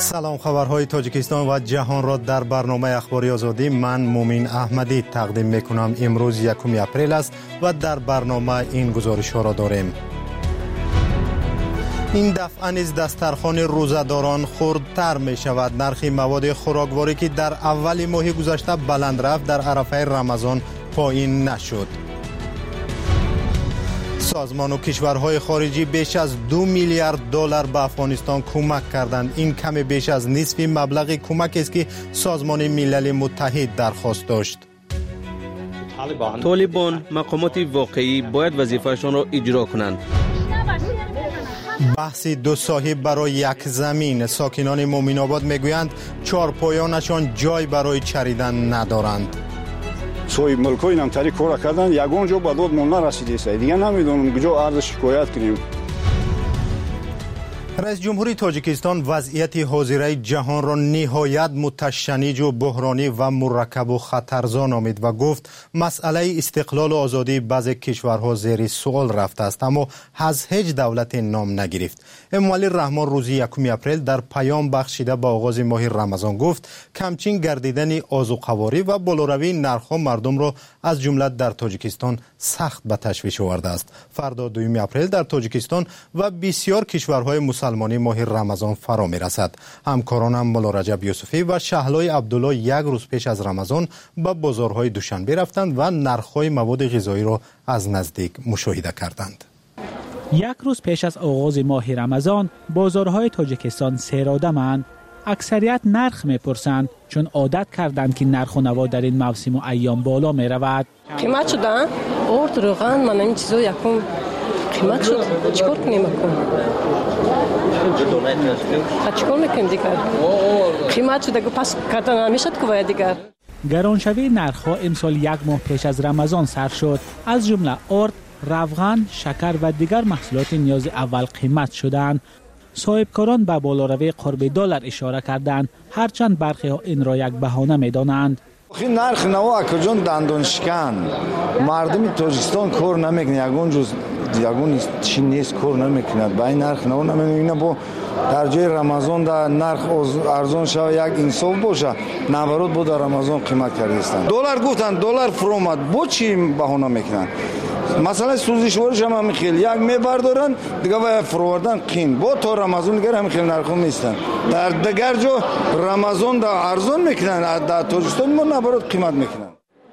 سلام، خبرهای تاجیکستان و جهان را در برنامه اخباری آزادی من مومین احمدی تقدیم میکنم. امروز 1 اپریل است و در برنامه این گزارش ها را داریم. این دفعه نیز دسترخوان روزه‌داران خردتر می شود. نرخ مواد خوراکواری که در اول ماه گذشته بلند رفت در عرفه رمضان پایین نشد. سازمان و کشورهای خارجی بیش از 2 میلیارد دلار به افغانستان کمک کردند. این کم بیش از نصف مبلغ کمک است که سازمان ملل متحد درخواست داشت. طالبان مقامات واقعی باید وظیفه‌شان را اجرا کنند. بحث دو صاحب برای یک زمین. ساکنان مومن آباد میگویند چهارپایانشان جای برای چریدن ندارند. صاحب ملکای نمتری کار کردن یگان جا به داد ما نرسیده. دیگه نمیدونم کجا عرض شکایت کنیم. رئیس جمهوری تاجیکستان وضعیت حاضره جهان را نهایت متشنج و بحرانی و مرکب و خطرزا نامید و گفت مسئله استقلال و آزادی بعضی کشورها زیر سوال رفته است، اما از هیچ دولت نام نگرفت. امام علی رحمان روز 1 اپریل در پیام بخشیده با آغاز ماه رمضان گفت کمچین گردیدن آذوقه‌واری و بالاروی نرخ‌ها مردم را از جمله در تاجیکستان سخت به تشویش آورده است. فردا 2 اپریل در تاجیکستان و بسیار کشورهای مسلمانی ماه رمضان فرا می رسد. همکارانم مولا رجب یوسفی و شهلای عبدالله یک روز پیش از رمضان به بازارهای دوشنبه رفتند و نرخ‌های مواد غذایی را از نزدیک مشاهده کردند. یک روز پیش از آغاز ماه رمضان بازارهای تاجیکستان سیراده‌اند. اکثریت نرخ میپرسند چون عادت کردند که نرخ و نوا در این موسم و ایام بالا می رود. قیمت شدن؟ ارد روغن من این چیزا یکم قیمت شد. چیکار کنیم چیکار میکنیم دیگر؟ قیمت شده که پس کردن نمیشد که باید دیگر. گرانشوی نرخ‌ها امسال 1 ماه پیش از رمضان سر شد. از جمله ارد، روغن، شکر و دیگر محصولات نیاز اول قیمت شدند. صاحبکاران به بالاروی قرب دلار اشاره کردند، هرچند برخی ها این را یک بهانه می‌دانند. نرخ نوا کجان دندان شکن. مردم تاجیکستان کار نمیکنه، یگون چی نیست کار نمیکنه. با این نرخ نوا نمیکنه. با در جای رمضان در نرخ ارزان شود یک انصاف باشه، نبرد بود در رمضان قیمت کردستن. دلار گفتن دلار فرامد با چی بهانه میکنن؟ مثلا سوزشوارش هم خیلی یک میبردارن دیگه باید فروردن قیم با تا رمضان دیگر هم خیلی نرخ نیستن. در دیگر جا رمضان در ارزان میکنن، در تاجیکستان ما نبرد قیمت میکنن.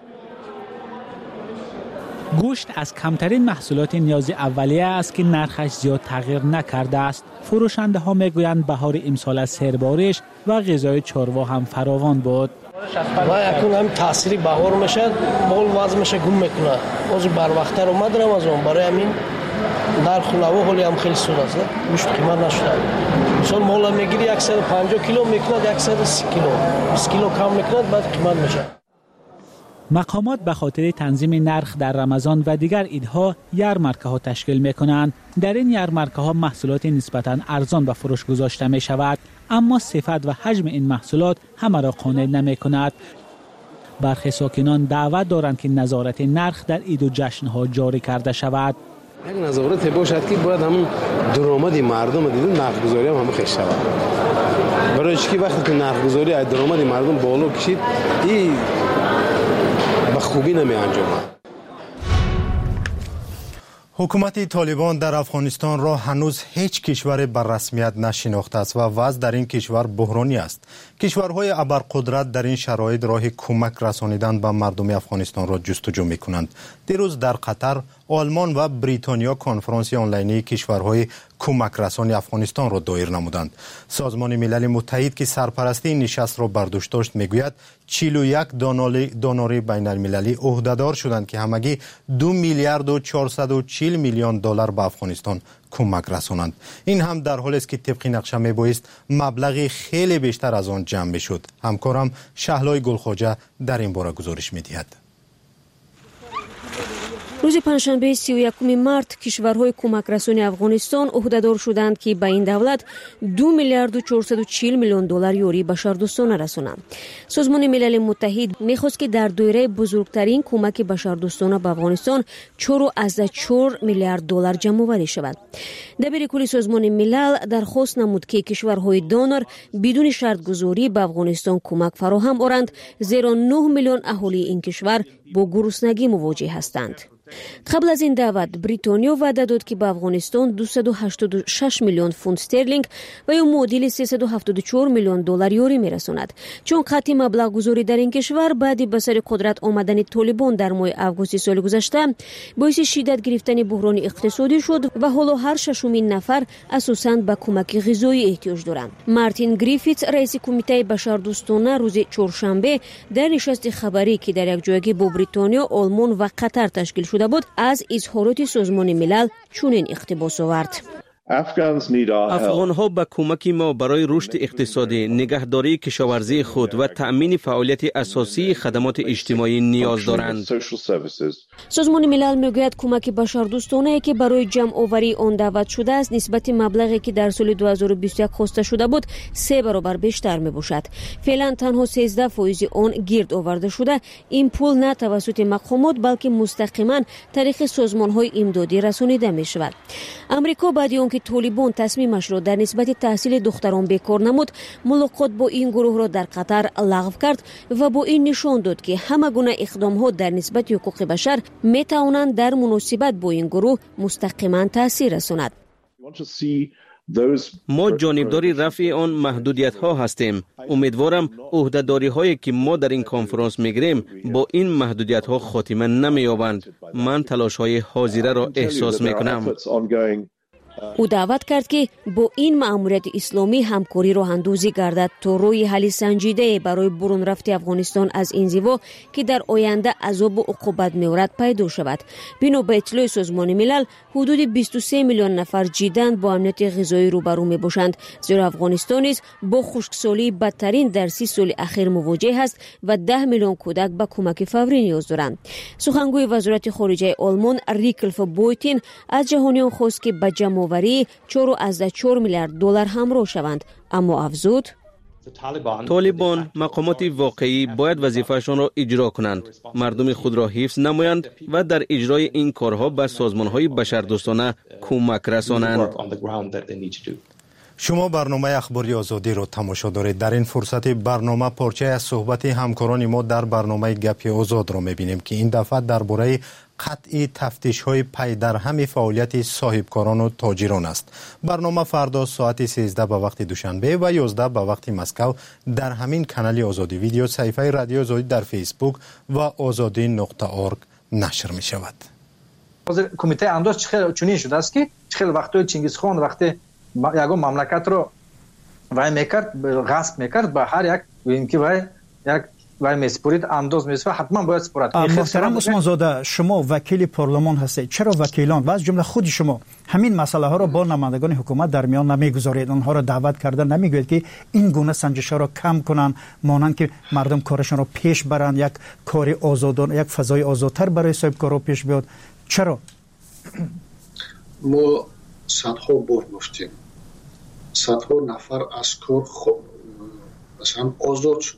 گوشت از کمترین محصولات نیاز اولیه است که نرخش زیاد تغییر نکرده است. فروشنده ها میگویند بهار امسال از سربارش و غذای چاروا هم فراوان بود. و یکون هم تاثیری بهار میشه، مال وزن میشه گم میکنه. از بر وقتتر اومد رمضان، برای همین نرخ نوا حالی هم خیلی سود است. گوشت قیمت نشده. مثلا مال میگیری 150 کیلو میکنه 130 کیلو، 20 کیلو کم میکنه بعد قیمت میشه. مقامات به خاطر تنظیم نرخ در رمضان و دیگر عیدها یارمارکه‌ها تشکیل می‌کنند. در این یارمارکه‌ها محصولات نسبتاً ارزان به فروش گذاشته می‌شود، اما صفت و حجم این محصولات همه را قانع نمی‌کند. برخی ساکنان دعوت دارند که نظارت نرخ در عید و جشن‌ها جاری کرده شود. یک نظارت باشد که باید همون درآمد مردم دیدن نرخ‌گذاری هم خیلی شود. برای چی وقتی که نرخ‌گذاری درآمد مردم بالا کشید این به خوبی نمی انجامد. حکومت طالبان در افغانستان را هنوز هیچ کشور بر رسمیت نشناخته است و وضع در این کشور بحرانی است. کشورهای ابرقدرت در این شرایط راه کمک رسانیدن به مردم افغانستان را جستجو می‌کنند. دیروز در قطر، آلمان و بریتانیا کنفرانس آنلاینی کشورهای کمک رسانی افغانستان را دایر نمودند. سازمان ملل متحد که سرپرستی این نشست را بر دوش داشت میگوید 41 دونور بین المللی عهدهدار شدند که همگی 2 میلیارد و 440 میلیون دلار به افغانستان کمک رسانند. این هم در حالی است که طبق نقشه میبایست مبلغی خیلی بیشتر از آن جمع بشد. همکارم شهلای گلخواجه در این باره گزارش میدهد. روز پنجشنبه 31 مارت کشورهای کمکرسانی افغانستان عهدهدار شدند که به این دولت 2 میلیارد و 440 میلیون دلار یوری بشردوستانه رسانند. سازمان ملل متحد می‌خواست که در دایره بزرگترین کمک بشردوستانه به افغانستان 4.4 میلیارد دلار جمع‌آوری شود. دبیر کل سازمان ملل درخواست نمود که کشورهای دونر بدون شرط‌گذاری به افغانستان کمک فراهم آورند، زیرا 9 میلیون اهالی این کشور با گرسنگی مواجه هستند. قبل از این دعوت بریتانیا وعده داد که به افغانستان 286 میلیون فونت استرلینگ و یا معادل 374 میلیون دلار یوری میرساند. چون قطعی مبلغ گذاری در این کشور بعد به سر قدرت آمدن طالبان در ماه آگوست سال گذشته باعث شدت گرفتن بحران اقتصادی شد و حالا هر ششمین نفر اساساً به کمک غذایی احتیاج دارند. مارتین گریفیتس رئیس کمیته بشردوستانه روز چهارشنبه در نشست خبری که در یک جایگاه با بریتانیا، آلمان و قطر تشکیل شده بود از اظهارات سازمان ملل چنین اقتباس آورد. افغان‌ها به کمک ما برای رشد اقتصادی، نگهداری کشاورزی خود و تأمین فعالیت اساسی خدمات اجتماعی نیاز دارند. سازمان ملل میگوید کمک بشردوستانه که برای جمع آوری آن دعوت شده است نسبت مبلغی که در سال 2021 خواسته شده بود 3 برابر بیشتر می باشد. فعلا تنها 13% آن گرد آورده شده. این پول نه توسط مقامات بلکه مستقیما طریق سازمان‌های امدادی رسانیده می شود. امریکا بعد از که طالبان تصمیمش را در نسبت تحصیل دختران بیکار نمود، ملاقات با این گروه را در قطر لغو کرد و با این نشان داد که همه گونه اقدام‌ها در نسبت حقوق بشر می توانند در مناسبت با این گروه مستقیما تاثیر رساند. ما جانبدار رفع آن محدودیت ها هستیم. امیدوارم عهدهداری هایی که ما در این کنفرانس میگیریم با این محدودیت ها خاتمه نمییابند. من تلاش های حاضره را احساس میکنم. او دعوت کرد که با این مأموریت اسلامی همکاری راه اندازی گردد تا روی حل سنجیده برای برون رفت افغانستان از انزوا که در آینده عذاب و عقوبت می‌آورد پیدا شود. بنا به اطلاع سازمان ملل حدود 23 میلیون نفر جداً با امنیت غذایی روبرو می‌باشند، زیرا افغانستان نیز با خشکسالی بدترین در 30 سال اخیر مواجه است و 10 میلیون کودک به کمک فوری نیاز دارند. سخنگوی وزارت خارجه آلمان ریکلف بویتین از جهانیان خواست که به جمع‌آوری 4.4 میلیارد دلار همراه شوند، اما افزود طالبان مقامات واقعی باید وظیفه‌شان را اجرا کنند، مردم خود را حفظ نمایند و در اجرای این کارها به سازمان‌های بشردوستانه کمک رسانند. شما برنامه اخباری آزادی را تماشا دارید. در این فرصت برنامه پارچه از صحبت همکاران ما در برنامه گپ آزاد را می‌بینیم که این دفعه درباره قطعی تفتیش‌های پی در هم فعالیت صاحبکاران و تاجران است. برنامه فردا ساعت 13 به وقت دوشنبه و 11 به وقت مسکو در همین کانال آزادی ویدیو صفحه رادیو آزادی در فیسبوک و azadi.org نشر می شود. کمیته انداز چنین شده است که خیلی وقتای چنگیزخان وقتی یگان مملکت رو وای میکرد غصب میکرد به هر یک اینکه وای یک وای میسپرید انداز میسپره حتما باید سپرد. محترم عثمان زاده، شما وکیل پارلمان هستید، چرا وکیلان و از جمله خود شما همین مسئله ها را با نمایندگان حکومت در میان نمیگذارید؟ آنها را دعوت کرده نمیگوید که این گونه سنجش ها را کم کنند مانند که مردم کارشان را پیش برند، یک کار آزادانه، یک فضای آزادتر برای صاحبکارا پیش بیاد؟ چرا؟ ما صدها بار گفتیم صدها نفر از کار مثلا آزاد شدن.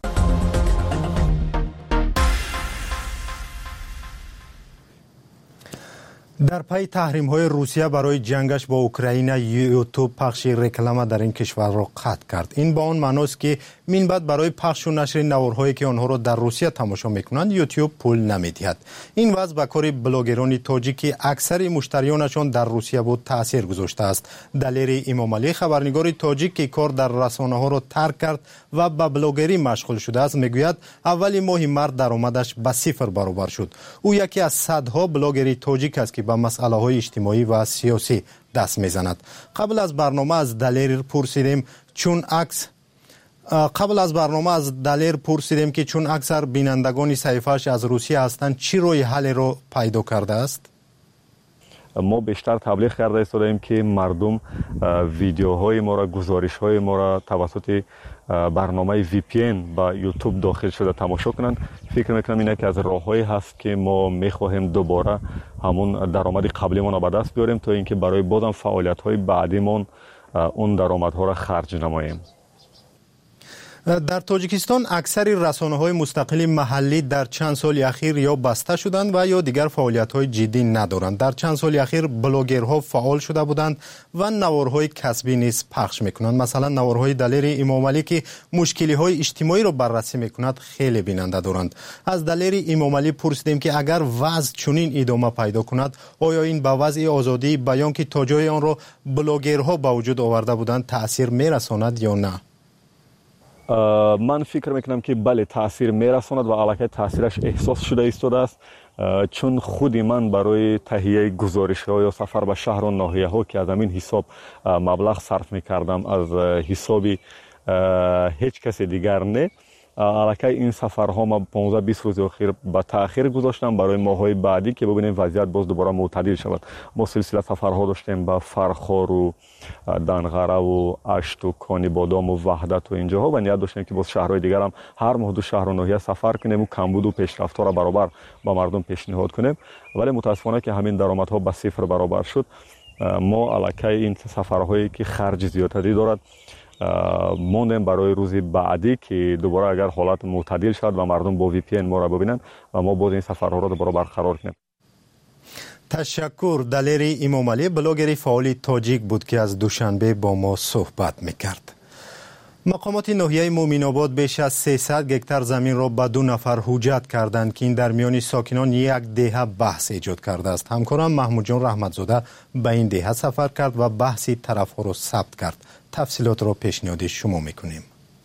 در پی تحریم های روسیه برای جنگش با اوکراین، یوتیوب پخش رکلام در این کشور را قطع کرد. این با آن معناست که من بعد برای پخش و نشر نوارهایی که آنها را در روسیه تماشا میکنند یوتیوب پول نمیدهد. این وضع به کار بلاگران تاجیکی اکثر مشتریانشان در روسیه بود تاثیر گذاشته است. دلیر امام علی، خبرنگار تاجیک که کار در رسانه ها را ترک کرد و به بلاگری مشغول شده است، میگوید اول ماه مارس درآمدش به 0 برابر شد. او یکی از صدها بلاگری تاجیک است که به مسئله های اجتماعی و سیاسی دست میزند. قبل از برنامه از دلیر پرسیدیم که چون اکثر بینندگان صحیفه‌اش از روسیه هستند چی روی حل رو پیدا کرده است؟ ما بیشتر تبلیغ کرده ایستادیم که مردم ویدیوهای ما را، گزارش‌های ما را توسط برنامه VPN با یوتیوب داخل شده تماشا کنند. فکر میکنم اینه که از راههایی هست که ما میخواهیم دوباره همون درآمد قبلیمون رو به دست بیاریم تا اینکه برای بازم فعالیت‌های بعدیمون اون درآمدها را خرج نماییم. در تاجیکستان اکثر رسانه‌های مستقل محلی در چند سال اخیر یا بسته شدند و یا دیگر فعالیت‌های جدی ندارند. در چند سال اخیر بلاگرها فعال شده بودند و نوارهای کسبی نیز پخش می‌کنند. مثلا نوارهای دلیر امام علی که مشکل‌های اجتماعی را بررسی می‌کند خیلی بیننده دارند. از دلیر امام علی پرسیدیم که اگر وضع چنین ادامه پیدا کند آیا این به وضع آزادی بیان که تا جای آن را بلاگرها به وجود آورده بودند تأثیر می‌رساند یا نه؟ من فکر میکنم که بله تاثیر میرساند و البته تاثیرش احساس شده ایستاده است، چون خودی من برای تهیه گزارش‌ها یا سفر به شهر و ناحیه‌ها که از همین حساب مبلغ صرف میکردم از حسابی هیچ کسی دیگر نه، البته این سفرها ما 15-20 روز اخیر با تأخیر گذاشتم برای ماهای بعدی که ببینیم وضعیت باز دوباره معتدل شود. ما سلسله سفرها داشتیم با فرخار و دنغره و اشت و کانی بادام و وحدت و اینجاها و نیت داشتیم که باز شهرهای دیگر هم هر ماه دو شهر و ناحیه سفر کنیم و کمبود و پیشرفت‌ها را برابر با مردم پیشنهاد کنیم، ولی متاسفانه که همین درآمدها به صفر برابر شد. ما البته این سفرهایی که خرج زیادی دارد موندیم برای روزی بعدی که دوباره اگر حالت معتدل شد و مردم با VPN ما را ببینن و ما باز این سفرها را دوباره برقرار کنیم. تشکر. دلیر امام علی بلاگر فعال تاجیک بود که از دوشنبه با ما صحبت میکرد. مقامات ناحیه مومن آباد بیش از 300 هکتار زمین را به 2 نفر حجت کردند که این در میان ساکنان یک دهه بحث ایجاد کرده است. همکارم محمود جان رحمتزاده به این دهه سفر کرد و بحث طرفها را ثبت کرد. تفصیلات را پیشنهاد شما میکنیم.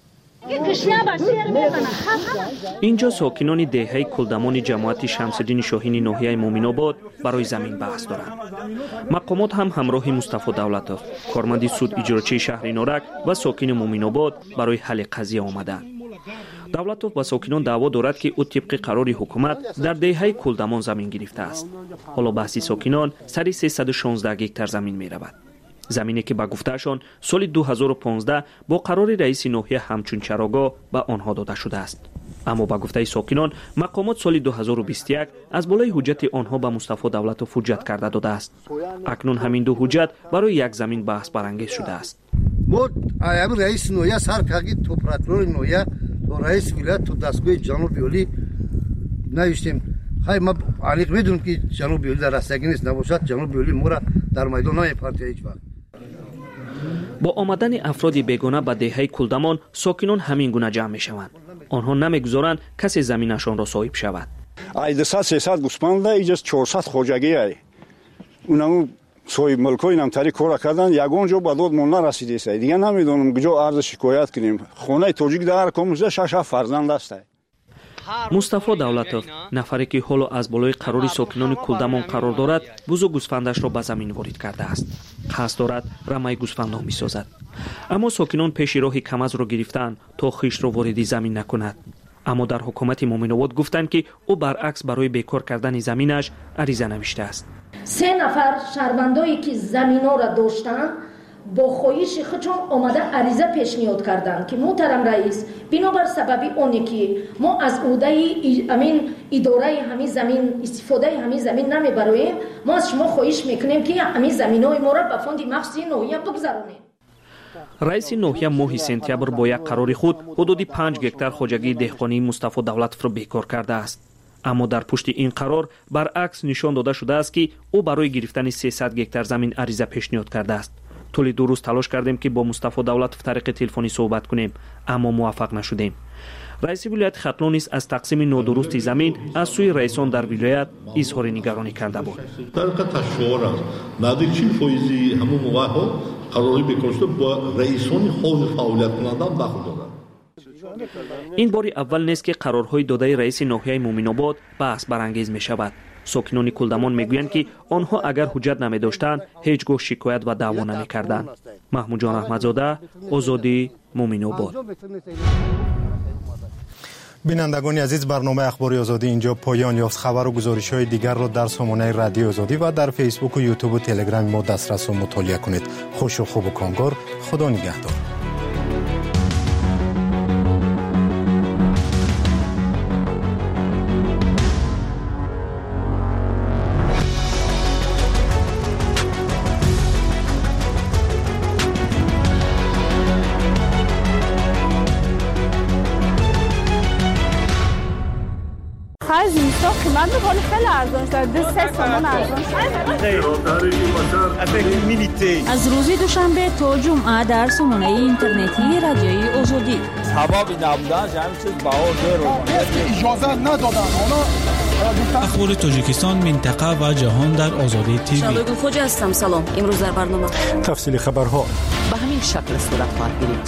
اینجا ساکنان دهه کلدمان جماعت شمس‌الدین شاهین ناحیه مومن آباد برای زمین بحث دارند. مقامات هم همراه مصطفی دولتوف، کارمند سود اجراچی شهر نارک و ساکن مومن آباد برای حل قضیه آمدند. دولتوف با ساکنان دعوا دارد که او طبق قرار حکومت در دهه کلدمان زمین گرفته است. حالا بحث ساکنان سر 316 هکتار زمین می رود. زمینی که با گفتهشان سال 2015 با قرار رئیس ناحیه همچون چراگاه به آنها داده شده است. اما با گفته ساکنان مقامات سال 2021 از بالای حجت آنها به مصطفی دولتوف حجت کرده داده است. اکنون همین دو حجت برای یک زمین بحث برانگیز شده است. ما ایام رئیس ناحیه سر کردیم تو پراتور ناحیه تو رئیس ولایت تو دستگاه جنوب ولی نوشتیم. خیلی ما علیق میدونم که جنوب ولی در رستگی نیست، نباشد جنوب ولی ما را در میدان نمیپرته هیچ وقت. با آمدن افراد بیگانه به دهه کلدمان ساکنان همین گونه جمع میشوند. آنها نمیگذارند کسی زمینشان را صاحب شود. 200-300 گوسپند اینجا 400 خوجگی ای اونم صاحب ملکای نمتری کار کردن یگان جا به داد مون نرسیده است. دیگه نمیدونم کجا عرض شکایت کنیم. خانه تاجیک در کموزه 6 فرزند است. مصطفی دولتوف نفری که حالا از بالای قرار ساکنان کلدمان قرار دارد بوز و گوسفندش را به زمین وارد کرده است. قصد دارد رمه گوسفندها می‌سازد. اما ساکنان پیش راه کمز را گرفتند تا خویش را وارد زمین نکند. اما در حکومت مومن آباد گفتند که او برعکس برای بیکار کردن زمینش عریضه نوشته است. 3 نفر شهروندایی که زمینا را داشتند با خواهش خودشون آمده عریضه پیشنهاد کردند که محترم رئیس بنابر سببی اونی که ما از عهده امین اداره همین زمین استفاده همین زمین نمیبریم، ما از شما خواهش میکنیم که همین زمینای ما را به فوند مخصوصی ناحیه بگذرونید. رئیس ناحیه ماه سپتامبر با یک قرار خود حدود 5 هکتار خوجگی دهقانی مصطفی دولتوف را بیکار کرده است. اما در پشت این قرار برعکس نشان داده شده است که او برای گرفتن 300 هکتار زمین عریضه پیشنهاد کرده است. طول 2 روز تلاش کردیم که با مصطفی دولتوف طریق تلفنی صحبت کنیم اما موفق نشدیم. رئیس ولایت ختلون نیز از تقسیم نادرست زمین از سوی رئیسان در ولایت اظهار نگرانی کرده بود. طریق تشاور است. نزدیک 40% همون موقع ها قراری بیکار شده با رئیسان حوزه فعالیت کنندگان دخل دارند. این بار اول نیست که قرارهای داده رئیس ناحیه مومن آباد بحث برانگیز می شود. ساکنان کلدمان میگویند که آنها اگر حجت نمی داشتند هیچگاه شکایت و دعوا نمی کردند. محمود جان احمدزاده، آزادی، مومن آباد. بینندگان عزیز، برنامه اخباری آزادی اینجا پایان یافت. خبر و گزارش‌های دیگر را در سامانه رادیو آزادی و در فیسبوک و یوتیوب و تلگرام ما دسترس و مطالعه کنید. خوش و خوب و کامگار. خدا نگهدار. خرج زمستان قیمت میکنه خیلی ارزان شده 3 تومن ارزان شده. از روز دوشنبه تا جمعه در سامانه اینترنتی رادیوی آزادی سبب نبودن همین چیز بها اجازه ندادن. اخبار تاجیکستان، منطقه و جهان در آزادی تیوی. شالوی خوجا هستم. سلام. امروز در برنامه تفصیل خبرها به همین شکل صورت خواهد گرفت.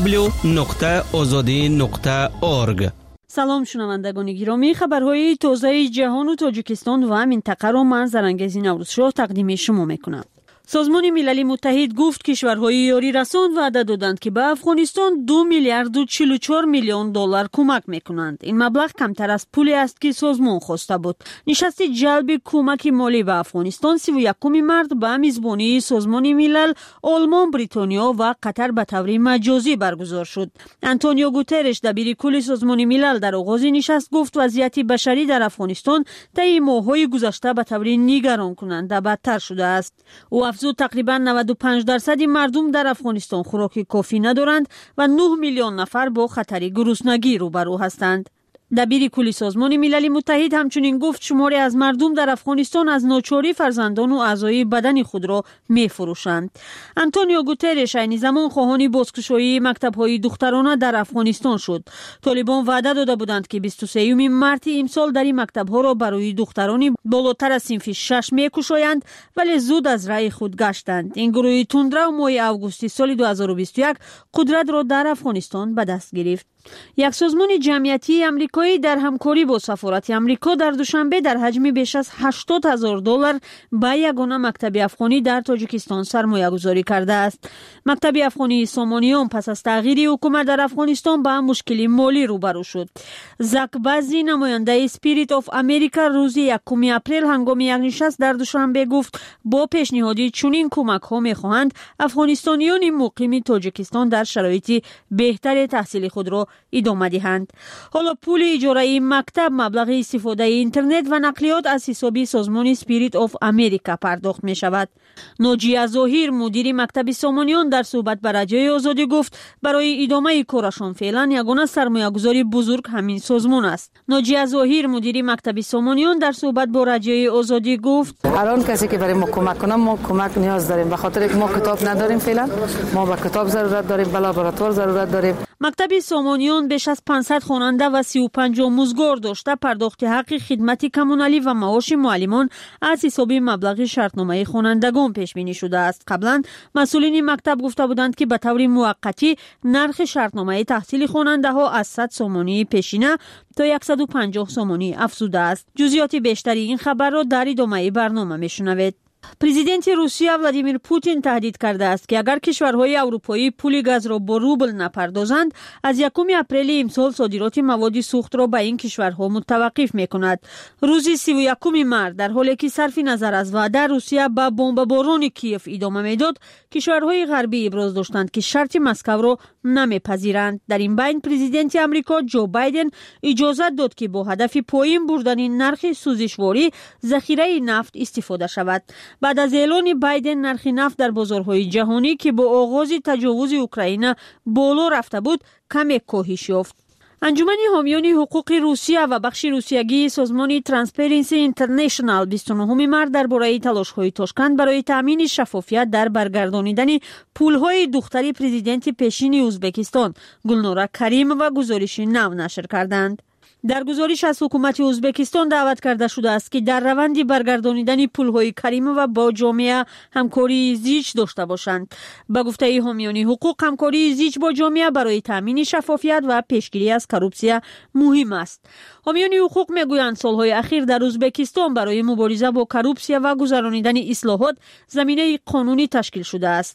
www.azadi.org. سلام شنوندگان گرامی، خبرهای تازه جهان و تاجیکستان و منطقه را من زرنگز نوروزشاه تقدیم شما میکنم. سازمان ملل متحد گفت کشورهای یاری رسان وعده دادند که به افغانستان 2 میلیارد و 44 میلیون دلار کمک میکنند. این مبلغ کمتر از پولی است که سازمان خواسته بود. نشست جلب کمک مالی به افغانستان 31 مارس به میزبانی سازمان ملل، آلمان، بریتانیا و قطر به طور مجازی برگزار شد. آنتونیو گوترش دبیر کل سازمان ملل در آغاز نشست گفت وضعیت بشری در افغانستان طی ماه‌های گذشته به طور نگران کننده بدتر شده است. او افزود تقریبا 95% مردم در افغانستان خوراک کافی ندارند و 9 میلیون نفر با خطر گرسنگی روبرو هستند. دبیر کل سازمان ملل متحد همچنین گفت شماری از مردم در افغانستان از ناچاری فرزندان و اعضای بدن خود را می‌فروشند. آنتونیو گوترش این زمان خواهان بازگشایی مکتب‌های دخترانه در افغانستان شد. طالبان وعده داده بودند که 23 مارس امسال در این مکتب‌ها را برای دخترانی بالاتر از صنف 6 می‌گشایند، ولی زود از رأی خود گشتند. این گروه تندرو ماه اوگوست سال 2021 قدرت را در افغانستان به دست گرفت. یک سازمان جمعیتی امریکایی در همکاری با سفارت امریکا در دوشنبه در حجم بیش از $80,000 به یگانه مکتب افغانی در تاجیکستان سرمایه گذاری کرده است. مکتب افغانی سامانیان پس از تغییر حکومت در افغانستان با مشکلی مالی روبرو شد. زاک بازی نماینده اسپریت آف امریکا روز 1 اپریل هنگام یک نشست در دوشنبه گفت با پیشنهادی چنین کمک ها میخواهند افغانستانیان مقیم تاجیکستان در شرایط بهتر تحصیل خود را ادامه دهند. حالا پول اجاره مکتب مبلغ استفاده اینترنت و نقلیات از حساب سازمان اسپریت آف امریکا پرداخت می شود. ناجیه ظاهر مدیر مکتب سامانیان در صحبت با رادیوی آزادی گفت برای ادامه کارشان فعلا یگانه سرمایه گذاری بزرگ همین سازمان است. ناجیه ظاهر مدیر مکتب سامانیان در صحبت با رادیوی آزادی گفت الان کسی که برای ما کمک کنه ما کمک نیاز داریم، به خاطر اینکه ما کتاب نداریم فعلا، ما به کتاب ضرورت داریم، به لابراتوار ضرورت داریم. مکتب سامانیان بیش از 500 خواننده و 35 آموزگار داشته. پرداخت حق خدمت کمونالی و معاش معلمان از حساب مبلغ شرطنامه خوانندگان پیش بینی شده است. قبلا مسئولین مکتب گفته بودند که به طور موقتی نرخ شرطنامه تحصیل خواننده ها از 100 سومانی پیشینه تا 150 سومانی افزوده است. جزئیات بیشتری این خبر را در ادامه برنامه میشنوید. پرزیدنت روسیه ولادیمیر پوتین تهدید کرده است که اگر کشورهای اروپایی پول گاز را با روبل نپردازند از 1 اپریل امسال صادرات مواد سوخت را به این کشورها متوقف میکند. روز 31 مارس در حالی که صرف نظر از وعده روسیه به بمباران کیف ادامه میداد، کشورهای غربی ابراز داشتند که شرط مسکو را نمیپذیرند. در این بین پرزیدنت امریکا جو بایدن اجازه داد که با هدف پایین بردن نرخ سوزشواری ذخیره نفت استفاده شود. بعد از اعلان بایدن نرخ نفت در بازارهای جهانی که با آغاز تجاوز اوکراین بالا رفته بود کمی کاهش یافت. انجمن حامیان حقوق روسیه و بخش روسیگی سازمان ترانسپرنسی اینترنشنال 29 مارس درباره تلاش‌های تاشکند برای تامین شفافیت در برگردانیدن پول‌های دختری پرزیدنت پیشین ازبکستان گلنورا کریم و گزارش نو نشر کردند. در گزارش از حکومت ازبکستان دعوت کرده شده است که در روند برگردانیدن پول‌های کریم و با جامعه همکاری زیج داشته باشند. به گفته حامیان حقوق همکاری زیج با جامعه برای تامین شفافیت و پیشگیری از کروپسیا مهم است. حامیان حقوق میگویند سالهای اخیر در ازبکستان برای مبارزه با کروپسیا و گذرانیدن اصلاحات زمینه قانونی تشکیل شده است.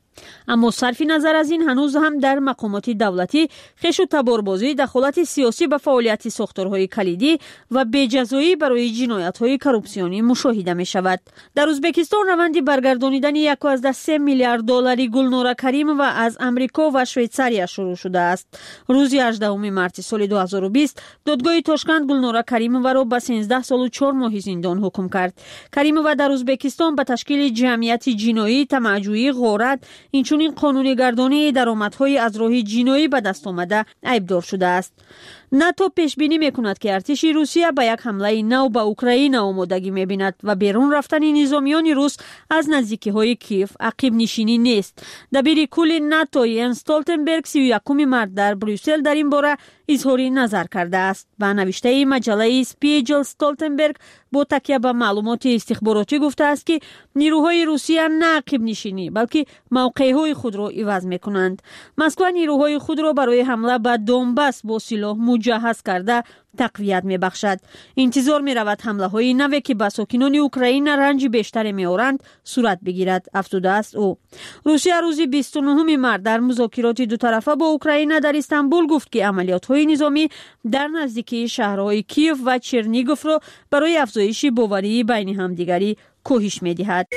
اما صرف نظر از این هنوز هم در مقامات دولتی خش و تباربازی، دخالت سیاسی به فعالیت ساختارهای کلیدی و بی‌جزایی برای جنایت‌های کروپسیونی مشاهده می شود. در ازبکستان روند برگردانیدن 1.3 میلیارد دلاری گلنورا کریم و از امریکا و شویتزاریا شروع شده است. روز 18 مارس سال 2020 دادگاه تاشکند گلنورا کریم را به 13 سال و 4 ماه زندان حکم کرد. کریم در ازبکستان به تشکیل جمعیت جنایی، طمع‌جویی، غارت، اینچنین قانونیگردانی درآمدهای از راه جنایی به دست آمده عیبدار شده است. ناتو پیش بینی میکند که ارتش روسیه به یک حمله نو به اوکراین آمادگی میبیند و بیرون رفتن نظامیان روس از نزدیکی های کیف عقب نشینی نیست. دبیر کل ناتو ینس استولتنبرگ 31 مارس در بروسل در این باره اظهار نظر کرده است. با نوشته مجله سپیگل استولتنبرگ با تکیه به معلومات استخباراتی گفته است که نیروهای روسیه نه عقب نشینی بلکه موقعهای خود را عوض میکنند. مسکو نیروهای خود را برای حمله به دونباس با سلاح مجهز کرده تقویت میبخشد. انتظار میرود حمله های نوی که به ساکنان اوکراین رنج بیشتر میآورند صورت بگیرد، افزوده است او. روسیه روز 29 مارس در مذاکرات دو طرفه با اوکراین در استانبول گفت که عملیات های نظامی در نزدیکی شهرهای کیف و چرنیگوف را برای افزایش باوری بین همدیگری کاهش میدهد.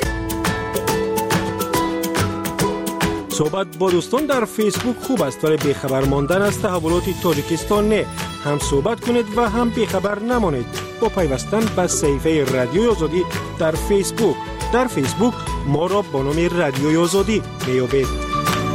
صحبت با دوستان در فیسبوک خوب است ولی بیخبر ماندن از تحولات تاجیکستان نه. هم صحبت کنید و هم بیخبر نمانید با پیوستن به صفحه رادیوی آزادی در فیسبوک. در فیسبوک ما را با نام رادیوی آزادی میابید.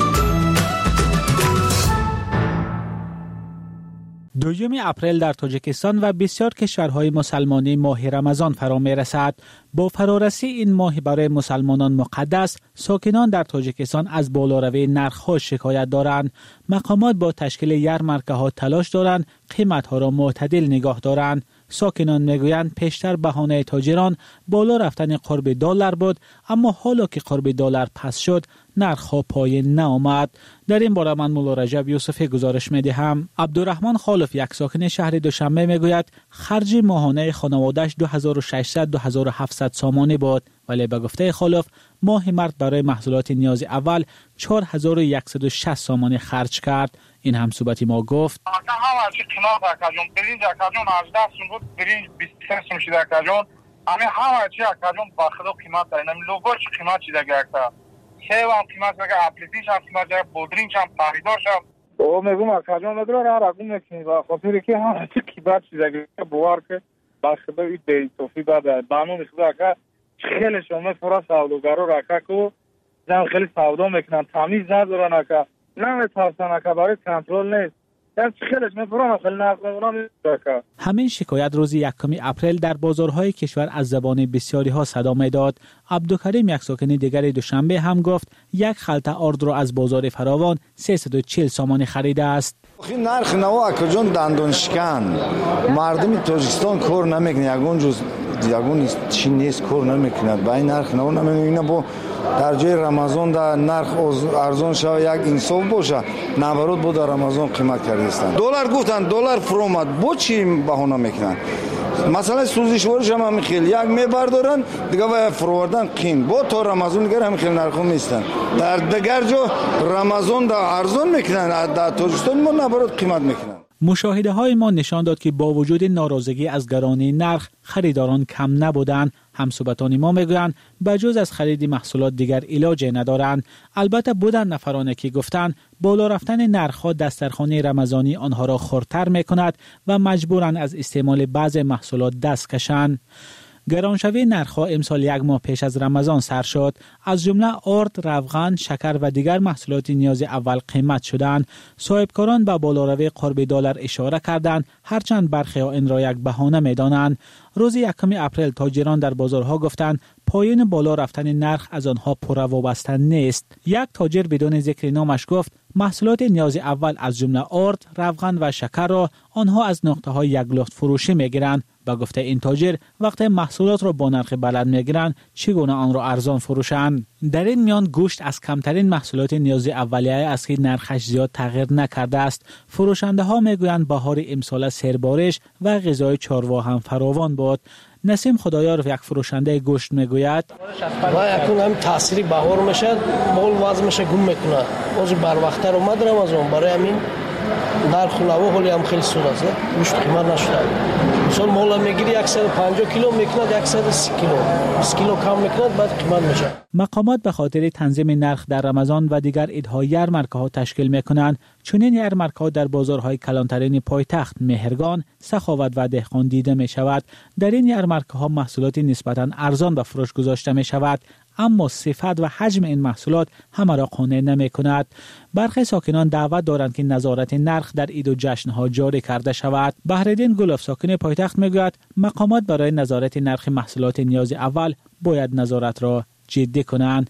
دوم اپریل در تاجیکستان و بسیار کشورهای مسلمانی ماه رمضان فرا می‌رسد. با فرارسی این ماه برای مسلمانان مقدس، ساکنان در تاجیکستان از بالاروی نرخ‌ها شکایت دارند. مقامات با تشکیل یرمرکه‌ها تلاش دارند قیمت‌ها را معتدل نگاه دارند. ساکنان میگویند پیشتر بهانه تاجران بالا رفتن قرب دلار بود، اما حالا که قرب دلار پس شد نرخ‌ها پایین نآمد. در این باره من مولا رجب یوسفی گزارش می‌دهم. عبدالرحمن خالف یک ساکن شهر دوشنبه میگوید خرج ماهانه خانواده‌اش 2600 2700 سامانی بود، ولی به گفته خالف ماه مارس برای محصولات نیاز اول 4160 سامانی خرج کرد. این هم صحبت ما گفت او میگم اکاجون نداره رقم میکنی و خاطر که هم چی بعد چیزا بوار که باشه به این توفی بعد بانو میخواد که خیلی شما فرا سوداگرو راکا کو زن خیلی سودا میکنن تمیز ندارن که نمیترسن که برای کنترل نیست. همین شکایت روز 1 اپریل در بازارهای کشور از زبان بسیاری ها صدا میداد. عبدالکریم یک ساکن دیگر دوشنبه هم گفت یک خلطه آرد را از بازار فراوان 340 سامانی خریده است. نرخ نوا اکجان دندون شکن مردم تاجیکستان کار نمیکنه، یگون چی نیست کار نمیکنه. با این نرخ نوا نمیکنه. اینا با در جای رمضان در نرخ ارزان شود یک انصاف باشه، نبرود بود در رمضان قیمت کردستن. دلار گفتن دلار فرامد با چی بهانه میکنن؟ مثلا سوزشوارش هم همین خیلی یک میبردارن دیگه باید فروردن قیم با تا رمضان دیگر همین خیلی نرخ میستن. در دیگر جا رمضان در ارزان میکنن، در تاجیکستان ما نبرود قیمت میکنن. مشاهده های ما نشان داد که با وجود ناراضگی از گرانی نرخ خریداران کم نبودند. همصحبتان ما میگویند بجز از خرید محصولات دیگر علاجی ندارند. البته بودند نفرانی که گفتند بالا رفتن نرخ‌ها دسترخوان رمضانی آنها را خردتر میکند و مجبورند از استعمال بعض محصولات دست کشند. گرانشوی نرخ‌ها امسال یک ماه پیش از رمضان سر شد. از جمله آرد، روغن، شکر و دیگر محصولات نیاز اول قیمت شدند. صاحبکاران به بالاروی قرب دلار اشاره کردند، هرچند برخی ها این را یک بهانه می‌دانند. روز 1 اپریل تاجران در بازارها گفتند پایین بالا رفتن نرخ از آنها پروابسته نیست. یک تاجر بدون ذکر نامش گفت محصولات نیاز اول از جمله آرد، روغن و شکر را آنها از نقطه‌های یک لخت فروشی می‌گیرند. با گفته این تاجر وقتی محصولات را با نرخ بلند می‌گیرند چگونه آن را ارزان فروشند؟ در این میان گوشت از کمترین محصولات نیاز اولیه است که نرخش زیاد تغییر نکرده است. فروشنده ها میگویند بهار امسال سربارش و غذای چاروا هم فراوان بود. نسیم خدایار یک فروشنده گوشت میگوید و یکون هم تأثیری بهار میشه مال وزن میشه گم میکنه. از بر وقت اومد رمضان برای همین نرخ نوا حالی هم خیلی سود است. گوشت قیمت نشده. مثلا مال میگیری 150 کیلو میکند 130 کیلو 20 کیلو کم میکند بعد قیمت میشه. مقامات به خاطر تنظیم نرخ در رمضان و دیگر عیدها یرمرکه‌ها تشکیل میکنند. چنین یارمرک‌ها در بازارهای کلانترین پایتخت مهرگان، سخاوت و دهقان دیده می شود. در این یارمرک‌ها محصولات نسبتاً ارزان به فروش گذاشته می شود، اما صفت و حجم این محصولات همه را قانع نمی کند. برخی ساکنان دعوت دارند که نظارت نرخ در عید و جشن‌ها جاری کرده شود. بهرالدین گلف ساکن پایتخت میگوید مقامات برای نظارت نرخ محصولات نیاز اول باید نظارت را جدی کنند.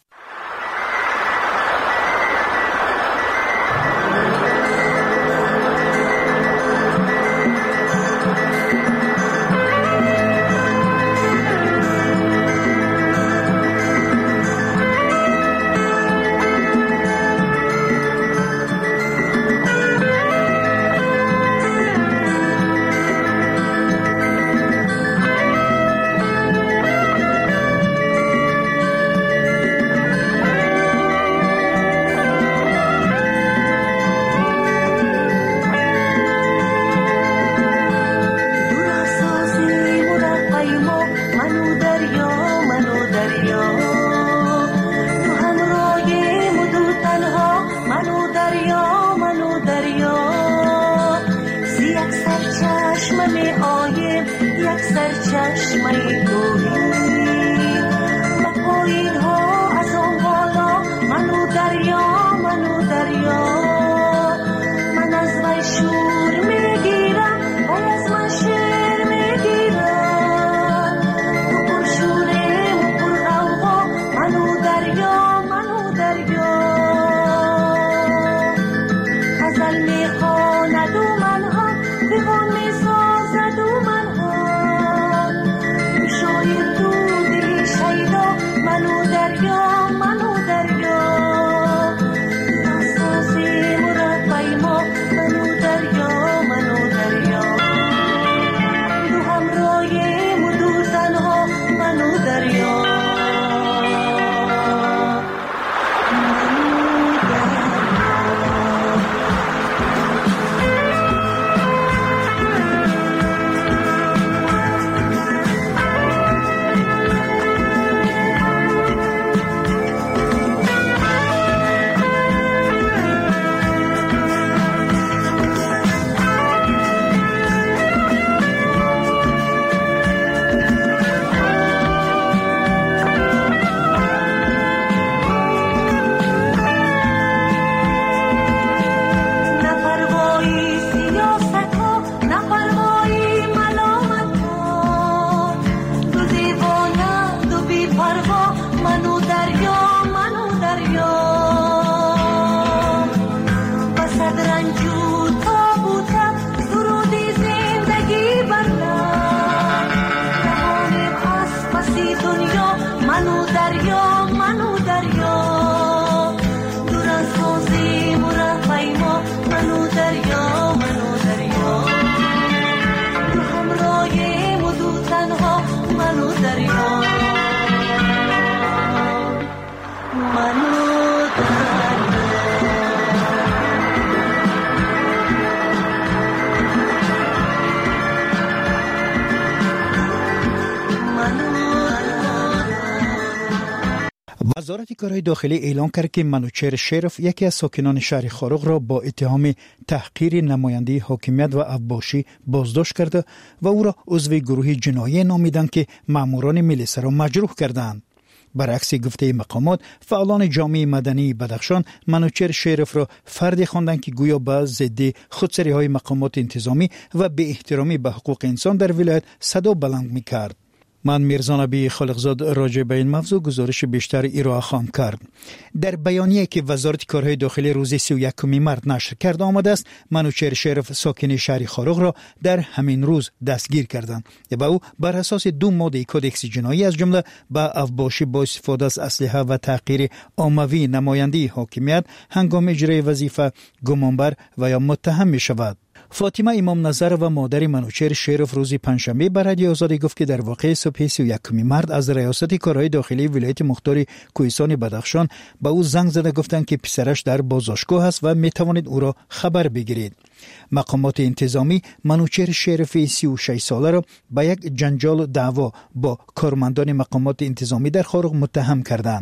وزارت کارهای داخلی اعلام کرد که منوچهر شرف یکی از ساکنان شهر خارق را با اتهام تحقیر نماینده حاکمیت و افباشی بازداشت کرده و او را عضو گروه جنایی نامیدند که ماموران ملیسا را مجروح کردند. برعکس گفته مقامات، فعالان جامعه مدنی بدخشان منوچهر شرف را فردی خواندند که گویا به ضد خودسری‌های مقامات انتظامی و به احترامی به حقوق انسان در ولایت صدا بلند می‌کرد. من میرزا نبی خالقزاد راجع به این موضوع گزارش بیشتر ارائه خواهم کرد. در بیانیه‌ای که وزارت کارهای داخلی روز 31 مارس نشر کرده آمده است، منوچهر شرف ساکن شهر خارق را در همین روز دستگیر کردند و او بر اساس 2 ماده کدکس جنایی از جمله به افباشی با استفاده از اسلحه و تحقیر عمومی نماینده حاکمیت هنگام اجرای وظیفه گمانبر و یا متهم می شود. فاطمه امام نظر و مادر منوچهر شرف روز پنجشنبه به رادیو آزادی گفت که در واقع صبح 31 مارس از ریاست کارهای داخلی ولایت مختار کوهستان بدخشان به او زنگ زده گفتند که پسرش در بازداشتگاه است و می توانید او را خبر بگیرید. مقامات انتظامی منوچهر شرف 36 ساله را به یک جنجال دعوا با کارمندان مقامات انتظامی در خارق متهم کردند.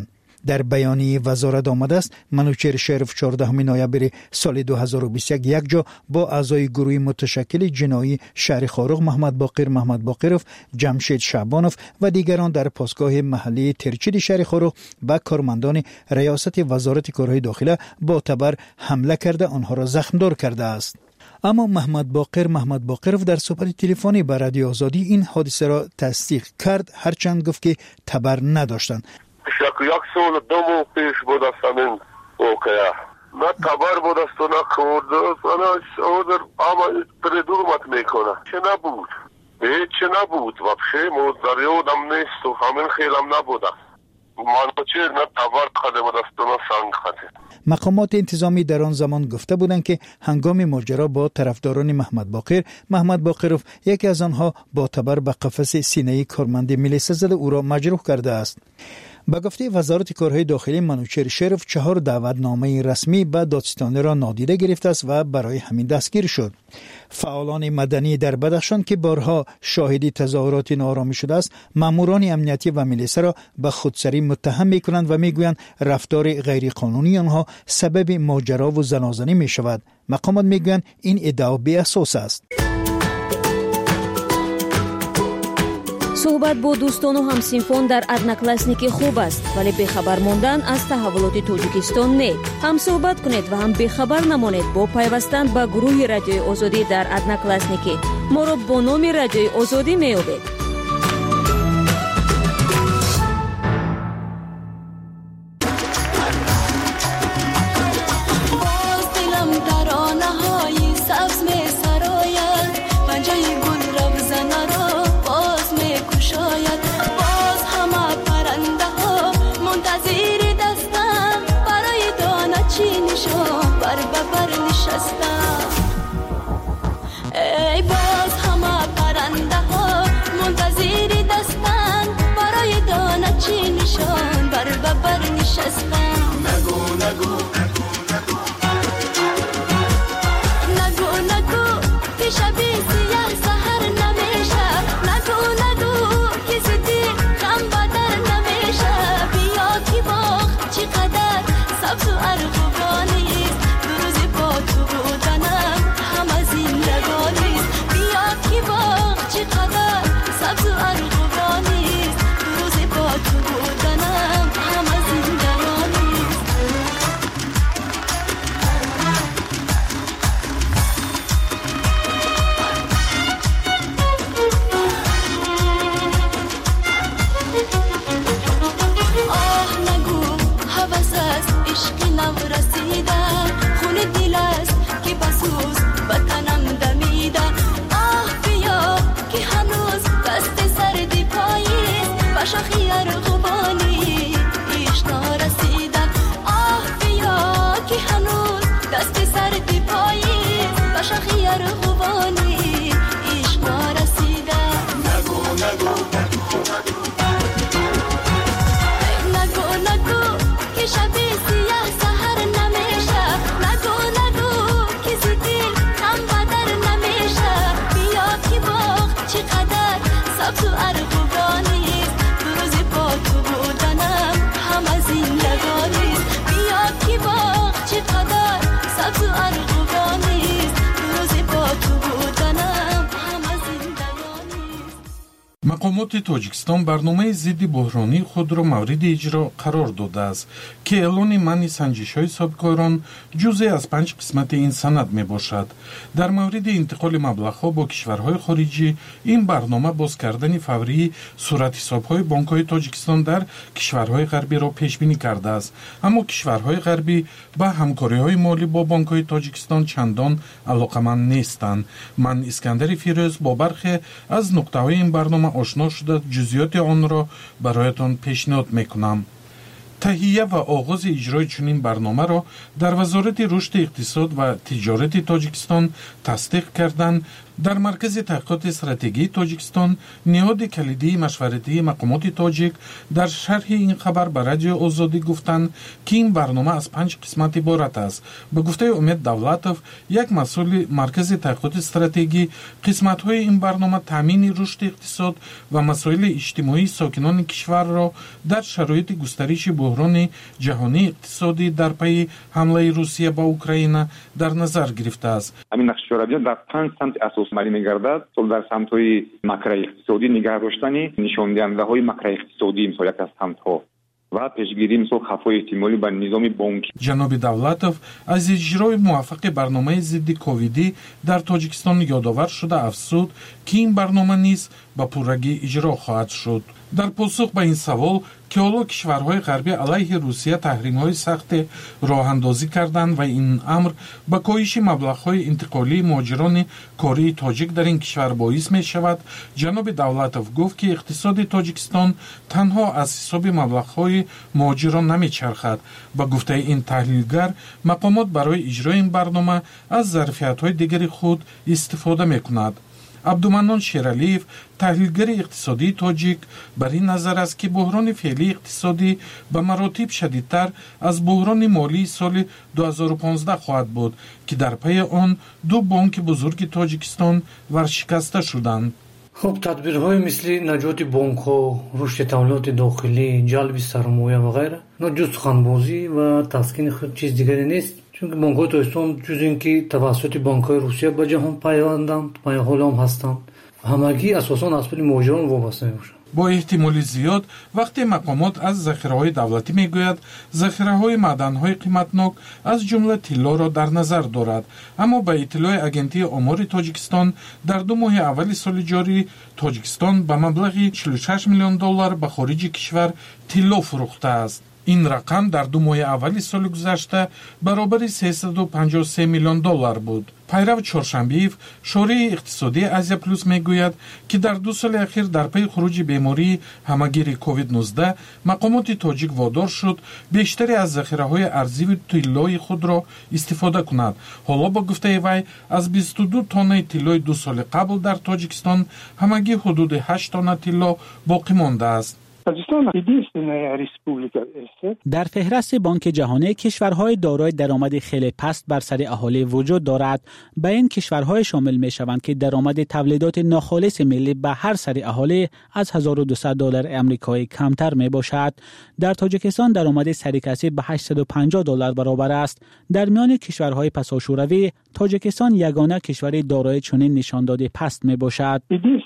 در بیانیه وزارت آمده است منوچهر شریف 14 نوامبر سال 2021 یک جا با اعضای گروه متشکل جنایی شهرخارق محمد باقرов، جمشید شعبانوف و دیگران در پاسگاه محلی ترچید شهرخارق به کارمندان ریاست وزارت کارهای داخله با تبر حمله کرده آنها را زخمدار کرده است. اما محمد باقرов در صحبت تلفنی با رادیو آزادی این حادثه را تصدیق کرد، هرچند گفت که تبر نداشتند. یک سال دو ماه پیش بود است همین واقعه. نه تبر بود است و نه خورد است. اما پردورمت میکنه. چه نبود؟ هیچ نبود. وابشه در یادم نیست و همین خیلم نبود است. منوچهر نه تبر خده بود است و نه سنگ خده. مقامات انتظامی در آن زمان گفته بودند که هنگام ماجرا با طرفداران محمد باقرov یکی از آنها با تبر به قفس سینه کارمند ملیسا زده او را مجروح کرده است. با گفته وزارت کارهای داخلی منوچهر شریف 4 دعوتنامه رسمی به دادستانی را نادیده گرفته است و برای همین دستگیر شد. فعالان مدنی در بدخشان که بارها شاهدی تظاهرات ناآرامی شده است، ماموران امنیتی و ملیسا را به خودسری متهم می‌کنند و میگویند رفتار غیرقانونی آنها سبب ماجرا و زنازنی می‌شود. مقامات میگویند این ادعا بی اساس است. صحبت با دوستان و همسینفان در ادناکلاسنیکی خوب است، ولی بخبر ماندن از تحولات تاجیکستان نه. هم صحبت کنید و هم بخبر نمانید با پیوستن به گروه رادیوی آزادی در ادناکلاسنیکی. ما را با نام رادیوی آزادی می‌یابید. ای باز همه پرنده ها منتظر دستن برای دانه چی نشان بر بر نشستن. نگو که شبی سیاه سهر نمیشه. نگو که زدی غم بدر نمیشه. بیا کی باغ چقدر سبز و ارغوانی است. دو روز با تو بودنم همه زندگانی است. بیا کی باغ چقدر سبز و ارغوانی است. دو روز با تو بودنم همه زندگانی است. عشق نو رسیده خون دل است که بسوز بطنم دمیده. آه بیا که هنوز دست سردی پاییست و شاخی ارغوانی ایش نرسیده. آه بیا که هنوز دست سردی پاییست و شاخی ارغوانی ایش نرسیده. نگو که شبی سیاه سهر نمیشه. نگو که زدی غم بدر نمیشه. بیا کی باغ چقدر سبز و ارغوانی است. دو روز با تو بودنم همه زندگانی است. بیا کی باغ چقدر سبز و ارغوانی است. دو روز با تو بودنم همه زندگانی است. مقامات تاجیکستان برنامه ضد بحرانی خود را مورد اجرا قرار داده است که اعلان منع سنجش‌های سابقه‌ران جزئی از 5 قسمت این سند میباشد. در مورد انتقال مبلغ‌ها با کشورهای خارجی، این برنامه باز کردن فوری صورت حساب‌های بانک‌های تاجیکستان در کشورهای غربی را پیش بینی کرده است. اما کشورهای غربی با همکاری‌های مالی با بانک‌های تاجیکستان چندان علاقه‌مند نیستند. من اسکندر فیروز با برخی از نقطه‌های این برنامه آشنا شده جزئیات آن را برایتان پیشنهاد میکنم. تهیه و آغاز اجرای چنین برنامه را در وزارت رشد اقتصاد و تجارت تاجیکستان تصدیق کردند در مرکز تحقیقات استراتژی تاجیکستان نهاد کلیدی مشورتی مقامات تاجیک در شرح این خبر به رادیو آزادی گفتند که این برنامه از 5 قسمت عبارت است. به گفته امید دولتوف، یک مسئول مرکز تحقیقات استراتژی، قسمت‌های این برنامه تامین رشد اقتصاد و مسائل اجتماعی ساکنان کشور را در شرایط گسترش بحران جهانی اقتصادی در پی حمله روسیه به اوکراین در نظر گرفته است. همین نقشه جغرافی در 5 سمت اساس عملی می‌گردد. در سمت‌های ماکرواقتصادی نگاه داشتن نشان دهنده‌های ماکرواقتصادی مثل یک از سمت‌ها و پیشگیری مثل خفای احتمالی به نظام بانکی. جناب دولتوف از اجرای موفق برنامه ضد کوویدی در تاجیکستان یادآور شده افزود که این برنامه نیز به پورگی اجرا خواهد شد. در پاسخ به این سوال که حالا کشورهای غربی علیه روسیه تحریم‌های سخت راه اندازی کردند و این امر به کاهش مبلغ‌های انتقالی مهاجران کاری تاجیک در این کشور باعث می‌شود، جناب دولتوف گفت که اقتصاد تاجیکستان تنها از حساب مبلغ‌های مهاجران نمی‌چرخد. با گفته این تحلیلگر، مقامات برای اجرای این برنامه از ظرفیت‌های دیگر خود استفاده می‌کنند. عبدالمنان شیرالیف، تحلیلگر اقتصادی تاجیک، بر این نظر است که بحران فعلی اقتصادی به مراتب شدیدتر از بحران مالی سال 2015 خواهد بود که در پی آن 2 بانک بزرگ تاجیکستان ورشکسته شدند. خب تدبیرهای مثل نجات بانک‌ها، رشد تولیدات داخلی، جلب سرمایه و غیره، نه جز سخنبازی و تسکین خود چیز دیگری نیست. چون بانک‌های تاجیکستان جز اینکه توسط بانک‌های روسیه به جهان پیوندند، پای حال هم هستند، همگی اساساً از پول مهاجران وابسته میشن. با احتمال زیاد وقتی مقامات از ذخیره‌های دولتی میگوید ذخیره‌های معدن‌های قیمتناک از جمله طلا را در نظر دارد، اما به اطلاع اگنتی آمار تاجیکستان در 2 ماه اول سال جاری تاجیکستان به مبلغ 46 میلیون دلار به خارج کشور طلا فروخته است. این رقم در 2 ماه اول سال گذشته برابر 353 میلیون دلار بود. پیرو چهارشنبه‌ایف، شورای اقتصادی آسیا پلوس میگوید که در 2 سال اخیر در پی خروج بیماری همهگیر کووید 19 مقامات تاجیک وادار شد بیشتری از ذخیره‌های ارزی و طلای خود را استفاده کند. حالا با گفته وی از 22 تن طلای 2 سال قبل در تاجیکستان همگی حدود 8 تن طلا باقی مانده است. در فهرست بانک جهانی کشورهای دارای درآمد خیلی پست بر سر اهالی وجود دارد. به این کشورهای شامل می شوند که درآمد تولیدات ناخالص ملی به هر سر اهالی از 1200 دلار آمریکایی کمتر می باشد. در تاجیکستان درآمد سر کسی به 850 دلار برابر است. در میان کشورهای پساشوروی تاجیکستان یگانه کشور دارای چنین نشانداد پست می باشد.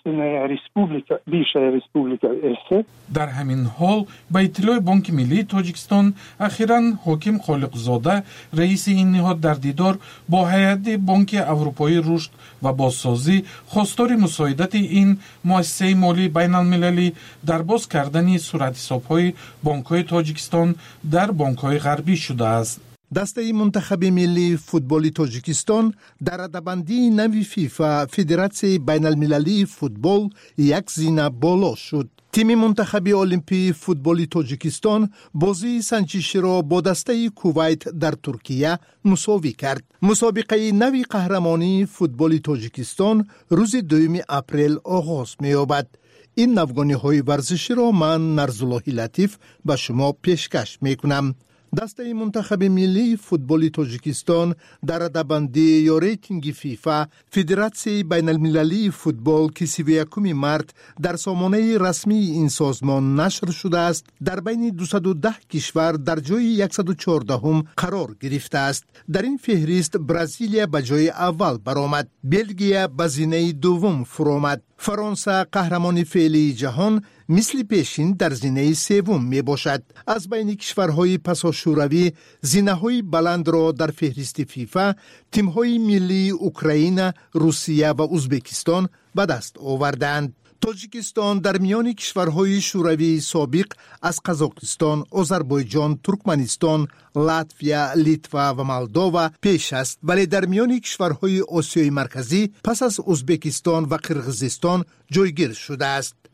در همین حال به اطلاع بانک ملی تاجیکستان اخیراً حاکم خالقزاده رئیس این نهاد در دیدار با هیئت بانک اروپایی رشد و بازسازی خواستار مساعدت این مؤسسه مالی بین المللی در باز کردن صورت حساب‌های بانک‌های تاجیکستان در بانک‌های غربی شده است. دسته منتخب ملی فوتبال تاجیکستان در رده‌بندی نوی فیفا فدراسیون بین المللی فوتبال یک زینه بالا شد. تیم منتخب المپی فوتبال تاجیکستان بازی سنجشی را با دسته کویت در ترکیه مساوی کرد. مسابقه نوی قهرمانی فوتبال تاجیکستان روز 2 اپریل آغاز می‌یابد. این نوگانی‌های ورزشی را من نرزالله لطیف به شما پیشکش می‌کنم. دسته منتخب ملی فوتبال تاجیکستان در رده‌بندی یا ریتینگ فیفا فدراسیون بین المللی فوتبال که 31 مارس در سامانه رسمی این سازمان نشر شده است در بین 210 کشور در جای 114 قرار گرفته است. در این فهرست برزیلیا به جای اول برآمد، بلژیک به زینه دوم فرآمد. فرانسه قهرمان فعلی جهان مثل پیشین در زینه سوم می باشد. از بین کشورهای پساشوروی زینه‌های بلند را در فهرست فیفا تیم‌های ملی اوکراین، روسیه و ازبکستان به دست آوردند. تاجیکستان در میان کشورهای شوروی سابق از قزاقستان، آذربایجان، ترکمنستان، لاتویا، لیتوا و مولداوا پیش است، ولی در میان کشورهای آسیای مرکزی پس از ازبکستان و قرقیزستان جایگیر شده است.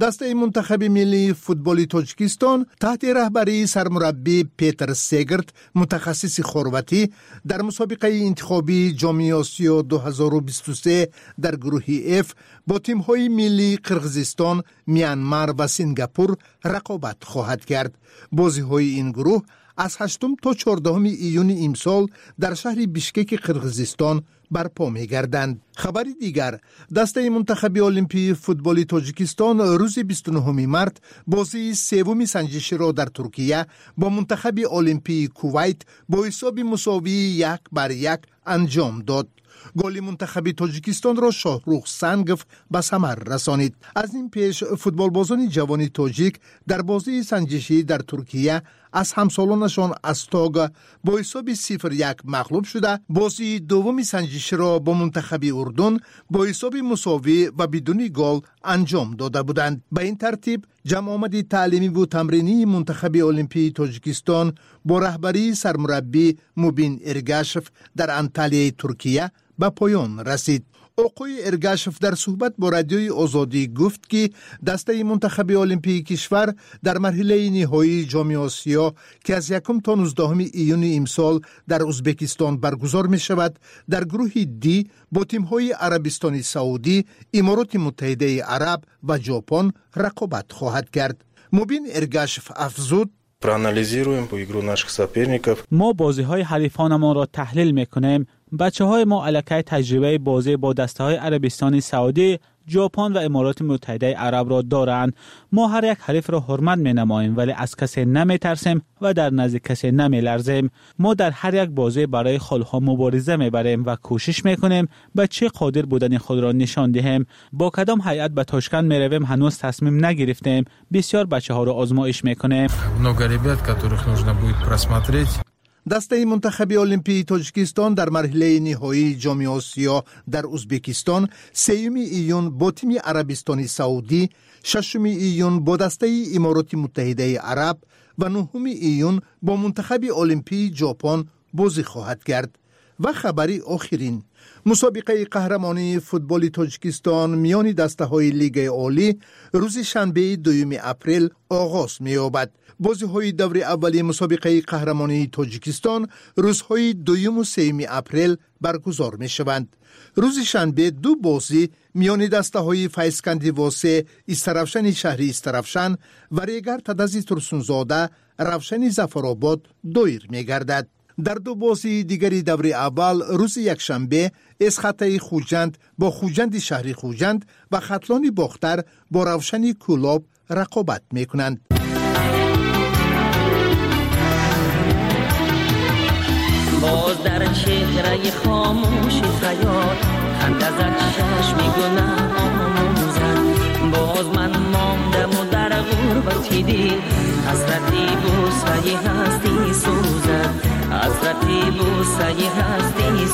دسته منتخب ملی فوتبال تاجیکستان تحت رهبری سرمربی پیتر سیگرت متخصص خرواتی در مسابقه انتخابی جام آسیا 2023 در گروه F با تیم‌های ملی قرقیزستان، میانمار و سنگاپور رقابت خواهد کرد. بازی‌های این گروه از 8 تا 14 ایون امسال در شهر بیشکک قرقیزستان برپا می‌گردند. خبری دیگر، دسته منتخب المپی فوتبال تاجیکستان روز 29 مارس بازی سوم سنجشی را در ترکیه با منتخب المپی کویت با حساب مساوی 1-1 انجام داد. گل منتخب تاجیکستان را شاهروخ سنگف به ثمر رسانید. از این پیش فوتبالبازان جوان تاجیک در بازی سنجشی در ترکیه از همسالانشان استاگ با حساب 0-1 مغلوب شده، بازی دوم سنجشی را با منتخب اردن با حساب مساوی و بدون گل انجام داده بودند. به این ترتیب جمع آمد تعلیمی و تمرینی منتخب المپی تاجیکستان با رهبری سرمربی موبین ارگاشف در انطالیه ترکیه به پایان رسید. آقای ارگاشف در صحبت با رادیوی آزادی گفت که دسته منتخب المپی کشور در مرحله نهایی جام آسیا که از 1 تا 19 ایون امسال در ازبکستان برگزار می شود در گروه دی با تیم‌های عربستان سعودی، امارات متحده عرب و ژاپن رقابت خواهد کرد. موبین ارگاشف افزود: ما بازی‌های حریفانمان را تحلیل می‌کنیم. بچه‌های ما الکی تجربه بازی با دسته‌های عربستان سعودی، ژاپن و امارات متحده عرب را دارند. ما هر یک حریف را حرمت می‌نماییم ولی از کسی نمی‌ترسیم و در نزد کسی نمی‌لرزیم. ما در هر یک بازی برای خلق مبارزه می‌بریم و کوشش می‌کنیم به چه قادر بودن خود را نشان دهیم. با کدام هیئت به تاشکند می‌رویم هنوز تصمیم نگرفتیم. بسیار بچه‌ها را آزمایش می‌کنیم. دسته منتخب المپی تاجیکستان در مرحله نهایی جام آسیا در ازبکستان 3 ایون با تیم عربستان سعودی، 6 ایون با دسته امارات متحده عرب و 9 ایون با منتخب المپی ژاپن بازی خواهد کرد. و خبری آخرین، مسابقه قهرمانی فوتبال تاجیکستان میان دسته‌های لیگ عالی روز شنبه 2 اپریل آغاز می‌یابد. بازی‌های دور اولی مسابقه قهرمانی تاجیکستان روزهای 2 و 3 اپریل برگزار می‌شوند. روز شنبه 2 بازی میان دسته‌های فیضکندی واسه استرافشن شهری استرافشن و ریگر تدزی ترسونزاده روشن ظفرآباد دایر می‌گردد. در 2 بازی دیگری دور اول روز یکشنبه اسخطه خوجند با خوجند شهری خوجند و خطلان باختر با روشن کولاب رقابت می‌کنند. باز در چهره خاموش خیال خنده زد چشمی گناه آموزد. باز من ماندم و در غربتی دید حسرتی بوسه هستی سوزد، حسرتی بوسه هستی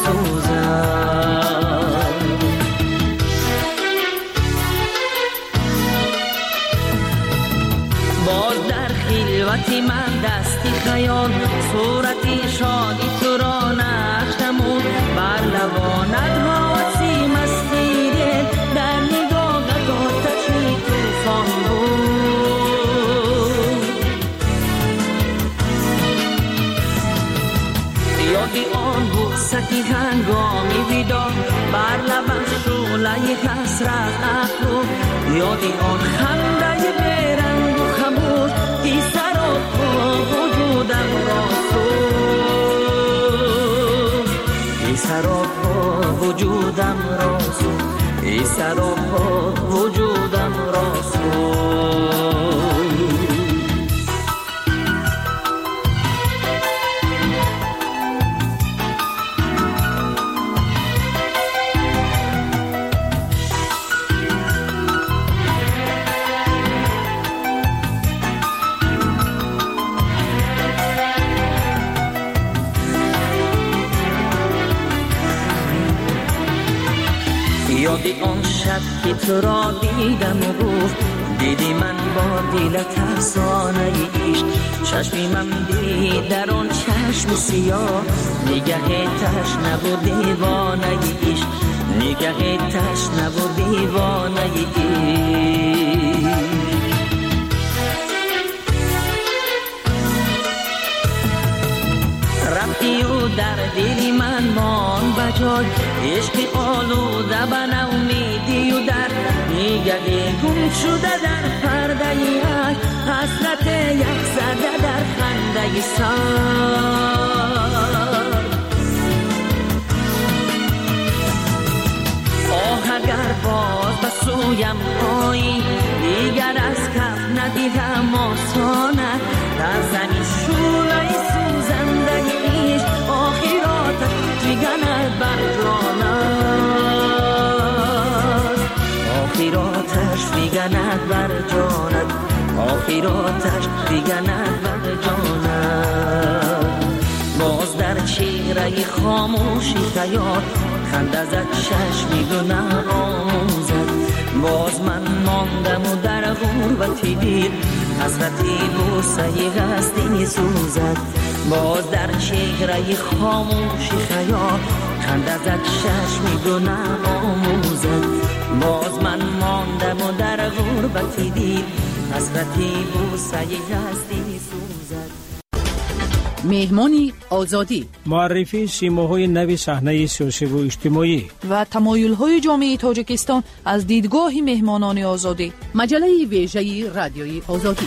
سوزد. باز در خلوتی من دستی خیال صورتی شادی تو را نشتم و بر لبانت حاسی مستی در نگاهت آتشی توفان بود. یادی آن بوستی هنگامی بیدار بر لبم شعله حسرت افروخت. یادی آن خنده بیرنگ و خموش ای سراپا وجودم را سوخت، ای سراپا وجودم را سوخت، ای سراپا وجودم را سوخت. یادی آن شب که تو را دیدم و گفت دیدی من با دل ترسانه عشق. چشمی من دید در آن چشم سیاه نگه تشنه و دیوانه عشق، نگه تشنه و دیوانه عشق. گم شده در پرده یک حسرت یک زده در خنده سر اگر باز به سویم آیی دیگر از کف ندیدم آسانت در زمین شعله سوزنده ایش آخراتت میگند بر جانت آخراتش میگند بر جانت آخراتش میگند بر جانت باز در چهره خاموشی خیال خنده زد چشمی گناه آموزد باز من ماندم و در غربتی دیر حسرتی بوسه هستی سوزد باز در چهره خاموشی خیال خنده زد چشمی گناه آموزد باز من ماندم و در غربتی دیر حسرتی بوسه هستی سوزد مهمانی آزادی معرفی سیماهای نو صحنه سیاسی و اجتماعی و تمایل‌های جامعه تاجیکستان از دیدگاه مهمانان آزادی مجله ویژه رادیوی آزادی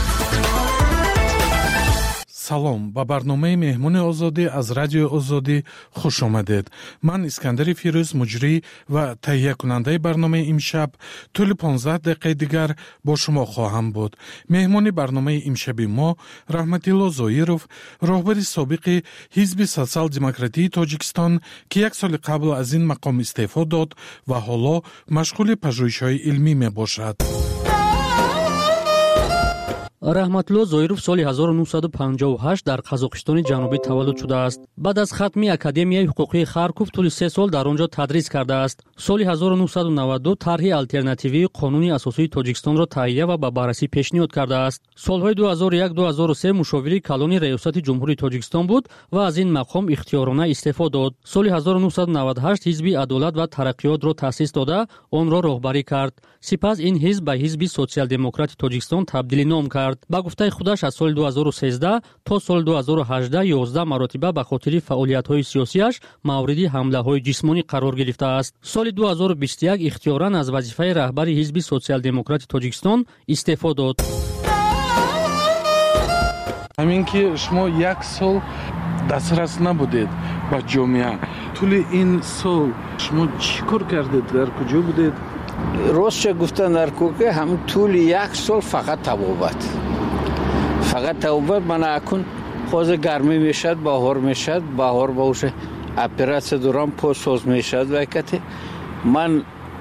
салом ба барномаи меҳмони озодӣ аз радиои озодӣ хуш омадед. ман искандари фирӯз муҷрӣ ва таҳиякунандаи барномаи имшаб тӯли 15 дақиқаи дигар бо шумо хоҳам буд. меҳмони барномаи имшаби мо раҳматилло зоиров, роҳбари собиқи ҳизби социал-демократии тоҷикистон ки як соли қабл аз ин мақом истеъфо дод ва ҳоло машғули пажӯҳишҳои илмӣ мебошад. раҳматулло зоиров соли 1958 дар қазоқистони ҷанубӣ таваллуд шудааст. баъд аз хатми академияи ҳуқуқии харков тӯли 3 сол дар он ҷо тадрис кардааст. соли 1992 тарҳи алтернативии қонуни асосии тоҷикистонро таҳия ва ба баррасӣ пешниҳод кардааст. солҳои 2001-2003 мушовири калони раёсати ҷумҳури тоҷикистон буд ва аз ин мақом ихтиёрона истеъфо дод. соли 1998 ҳизби адолат ва тараққиётро таъсис дода онро роҳбарӣ кард. сипас ин ҳизб ба ҳизби социал-демократи тоҷикистон табдили ном кард. ба гуфтаи худаш аз соли 2013 то соли 2018 11 маротиба ба хотири фаъолиятҳои сиёсиаш мавриди ҳамлаҳои ҷисмонӣ қарор гирифтааст. соли 2021 ихтиёран аз вазифаи раҳбари ҳизби социал-демократи тоҷикистон истеъфо дод. ҳамин ки шумо як сол дастрас набудед ба ҷомеа, тӯли ин сол шумо чӣ кор кардед, дар куҷо будед? ростча гуфтан дар кӯка ҳам тӯли як сол фақат табобат мана акун ҳозир гармӣ мешад, баҳор мешад, баҳор баша оператсия дорам посоз мешад вайкате ман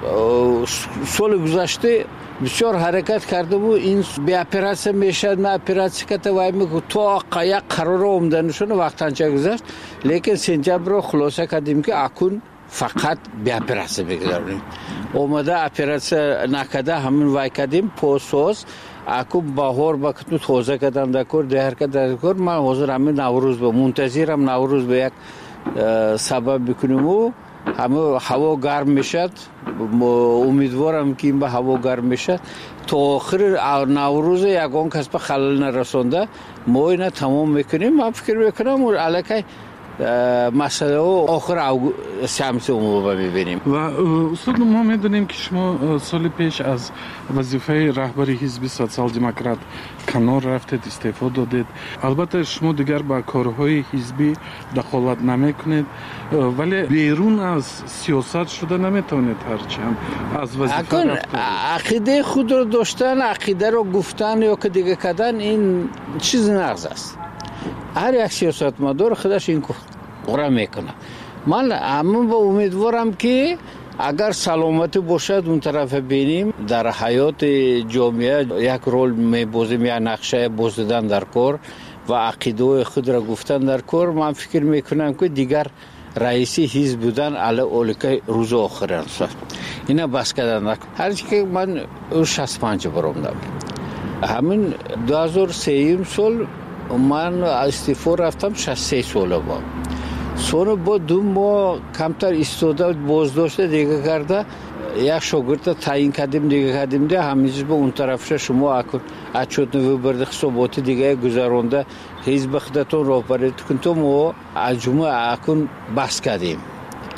соли гузашта бисёр ҳаракат кардаму ин беоператсия мешад ма оператсия ката вай мегу то як қарора омданашона вақтанча гузашт лекин сентябрро хулоса кардем ки акун фақат беоператсия мегузаронем омада оператсия накарда ҳамин вай кардем посоз акун баҳор ба куту тоза кадан дакор деҳар кадан дакор ман ҳозир ҳамин наврӯз ба мунтазирам наврӯз ба як сабаб бикунему ҳама ҳаво гарм мешад умедворам ки ин ба ҳаво гарм мешад то охири наврӯз ягон кас ба халал нарасонда мо ина тамом мекунем. ман фикр мекунам аллакай масъалаҳо охири сентябр мебинем. ва устод мо медонем ки шумо соли пеш аз вазифаи раҳбари ҳизби социал-демократ канор рафтед, истеъфо додед. албатта шумо дигар ба корҳои ҳизбӣ дахолат намекунед, вале берун аз сиёсат шуда наметавонед ҳарчанд аз вазифа рафтед. ақидаи худро доштан, ақидаро гуфтан ё ки дига кардан ин чизи нағз аст. ҳар як сиёсатмадор худаш ин кора мекунад. ман ҳамин ба умедворам ки агар саломатӣ бошад он тарафа бинем дар ҳаёти ҷомеа як рол мебозем, як нақша боздидан дар кор ва ақидаҳои худро гуфтан дар кор. ман фикр мекунам ки дигар раиси ҳизб будан ала олика рӯзи охир аст. ина бас кардан ҳарчи ки ман 65 баромдам. ҳамин 2003 сол ман истеъфо рафтам 63 сола бо. соли бо 2 моҳ камтар истода боздошта дига карда як шогирда таъин кардем дига кардем да ҳамин бо он тарафша шумо акун отчётни выборди ҳисоботи дига гузаронда ҳизби худатон роҳбарӣ кун то мо аз ҷумла акун баҳс кардем.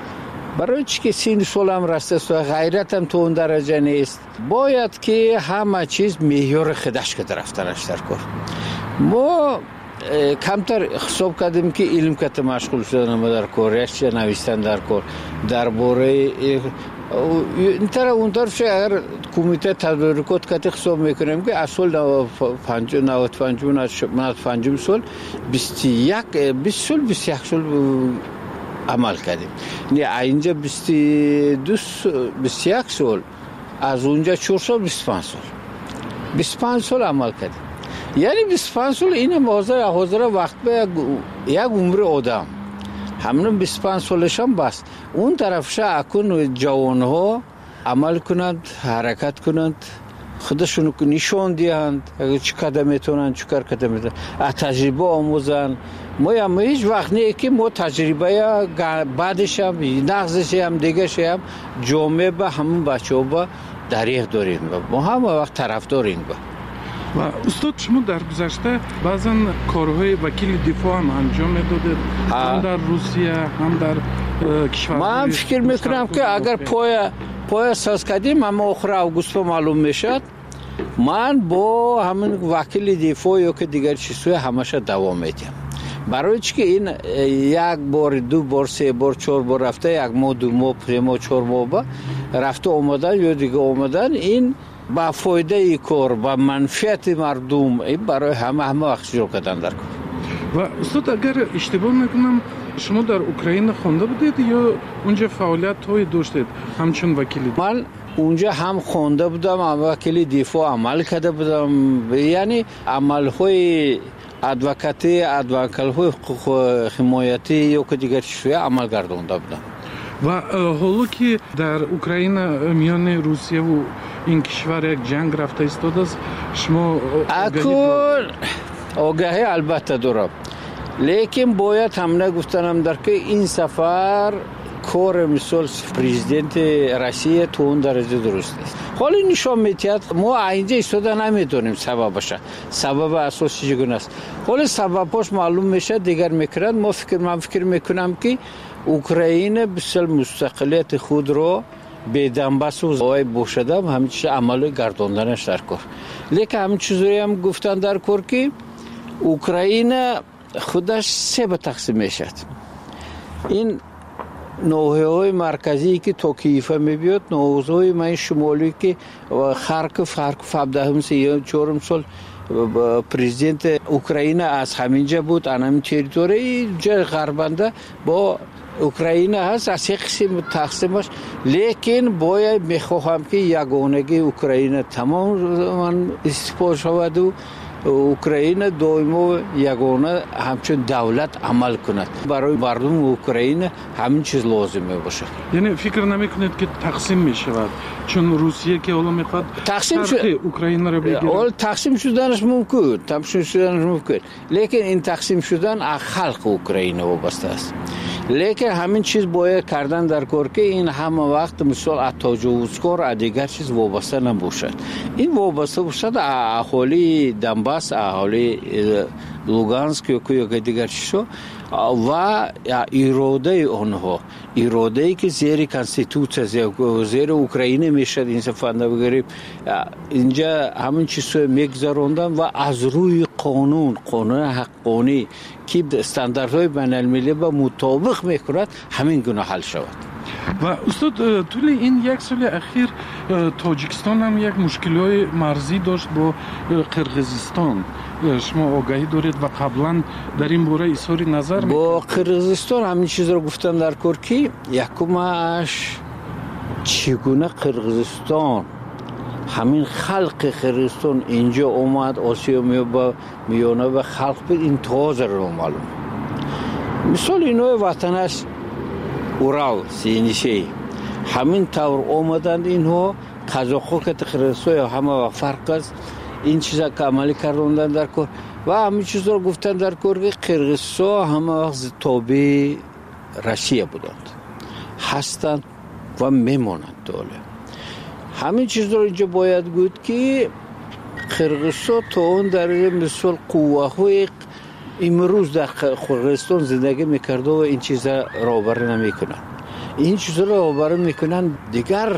برای چی که سین سال هم رسته است و غیرت هم تو اون درجه نیست، باید که همه چیز معیار خودش که رفتنش در کار. ما کمتر حساب کردیم که علم کت مشغول شدن در کار، یک نوشتن در کار درباره این طرف اون طرف. اگر کمیته تدارکات کت حساب میکنیم که اصل 95 سال 21 سال عمل کردیم. نه اینجا 21 سال، از اونجا 4 سال 25 سال عمل کردیم. یعنی 25 سال این حاضر وقت به یک عمر آدم همون 25 سالش هم بس. اون طرفش اکن جوان ها عمل کنند، حرکت کنند، خودشون نشون دهند چه قدم میتونن چه کار قدم میتونن، از تجربه آموزن. ما هم هیچ وقت نه که ما تجربه بعدش هم نقضش هم دیگه هم جامعه به همون بچه ها با دریغ داریم، ما هم وقت طرف داریم. و استاد شما در گذشته بعضا کارهای وکیل دفاع هم انجام میدادید، هم در روسیه هم در کشور. من فکر میکنم که اگر پای ساز کردیم اما آخر اوگوست معلوم میشد، من با همین وکیل دفاع یا که دیگر چیزهای همشه دوام میدم. برای چی که این یک بار، 2 بار، 3 بار، 4 بار رفته، 1 ماه، 2 ماه، 3 ماه، 4 ماه با رفته آمدن یا دیگه آمدن، این با فایده کار، با منفعت مردم، برای همه وقت شروع کردن در کار. و استاد اگر اشتباه نکنم شما در اوکراین خونده بودید یا اونجا فعالیت های داشتید همچون وکیل؟ من اونجا هم خونده بودم، هم وکیل دفاع عمل کرده بودم. یعنی عمل های ادوکاتی، ادوکال های حمایتی یا که دیگر چیزهای عمل گردانده بودم. و حالا که در اوکراین میان روسیه و این کشور یک جنگ رفته ایستاد است، شما آگاهی البته دارم، لیکن باید هم نگفتنم در که این سفر کار مثال پرزیدنت روسیه تو اون درجه درست نیست. حالا نشان میتید ما اینجا ایستاده نمیتونیم سببش، سبب اساسی چگونه است. حالا سببش معلوم میشه دیگر میکنند. من فکر میکنم که اوکراین بسیار مستقلیت خود رو به دنباس و زوای بوشدم همیشه عمل گرداندنش در کار. لیکن همین چیزایی هم گفتن در کار که اوکراین خودش 3 به تقسیم میشد. این نوحه‌های مرکزی که تا کیف میبیاد، نوحه‌های من شمالی که خارکوف 17 سال پرزیدنت اوکراین از همینجا بود، همین تریتوری جای غربنده با اوکراین هست، از یک قسم تقسیمش. لیکن باید میخواهم که یگانگی اوکراین تمام استفاده شود و اوکراین دائما یگانه همچون دولت عمل کند. برای مردم اوکراین همین چیز لازمه باشه. یعنی فکر نمیکنید که تقسیم میشود؟ چون روسیه که حالا میخواد تقسیم اوکراین رو بگیره. حالا تقسیم شدنش ممکن، لیکن این تقسیم شدن از خلق اوکراین وابسته است. لیکن همین چیز باید کردن در کار که این همه وقت مثال از تجاوزکار دیگر چیز وابسته نباشد. این وابسته باشد اهالی دنباس، اهالی لوگانسک یا دیگر چیزها و اراده آنها، اراده‌ای که زیر کانستیتوسیه زیر اوکراین میشد این سفنده بگیریم. اینجا همین چیزها میگذراندن و از روی قانون حقانی که استانداردهای بین المللی با مطابق میکند همین گونه حل شود. و استاد طول این 1 سال اخیر تاجیکستان هم یک مشکل‌های مرزی داشت با قرقیزستان. شما آگاهی دارید و قبلا در این باره اظهار نظر با قرقیزستان همین چیز رو گفتم در کار که یکمش چگونه قرقیزستان همین خلق قرقیزستان اینجا اومد آسیا میانه و خلق به این تازه رو معلوم. مثال اینو وطنش اورال سینیشی همین طور اومدند اینها قزاق‌ها که قرقیزستان همه فرق است. این چیزا که عملی کردن در کار و همین چیزا رو گفتن در کار که قرقیزستان همه وقت تابع روسیه بودند، هستند و میمانند دوله. همین چیز رو اینجا باید گفت که قرقیزستان تا اون درجه مثل قوه‌های امروز در قرقیزستان زندگی میکرده و این چیزا رابر نمیکنند. این چیزا رو آواره میکنن دیگر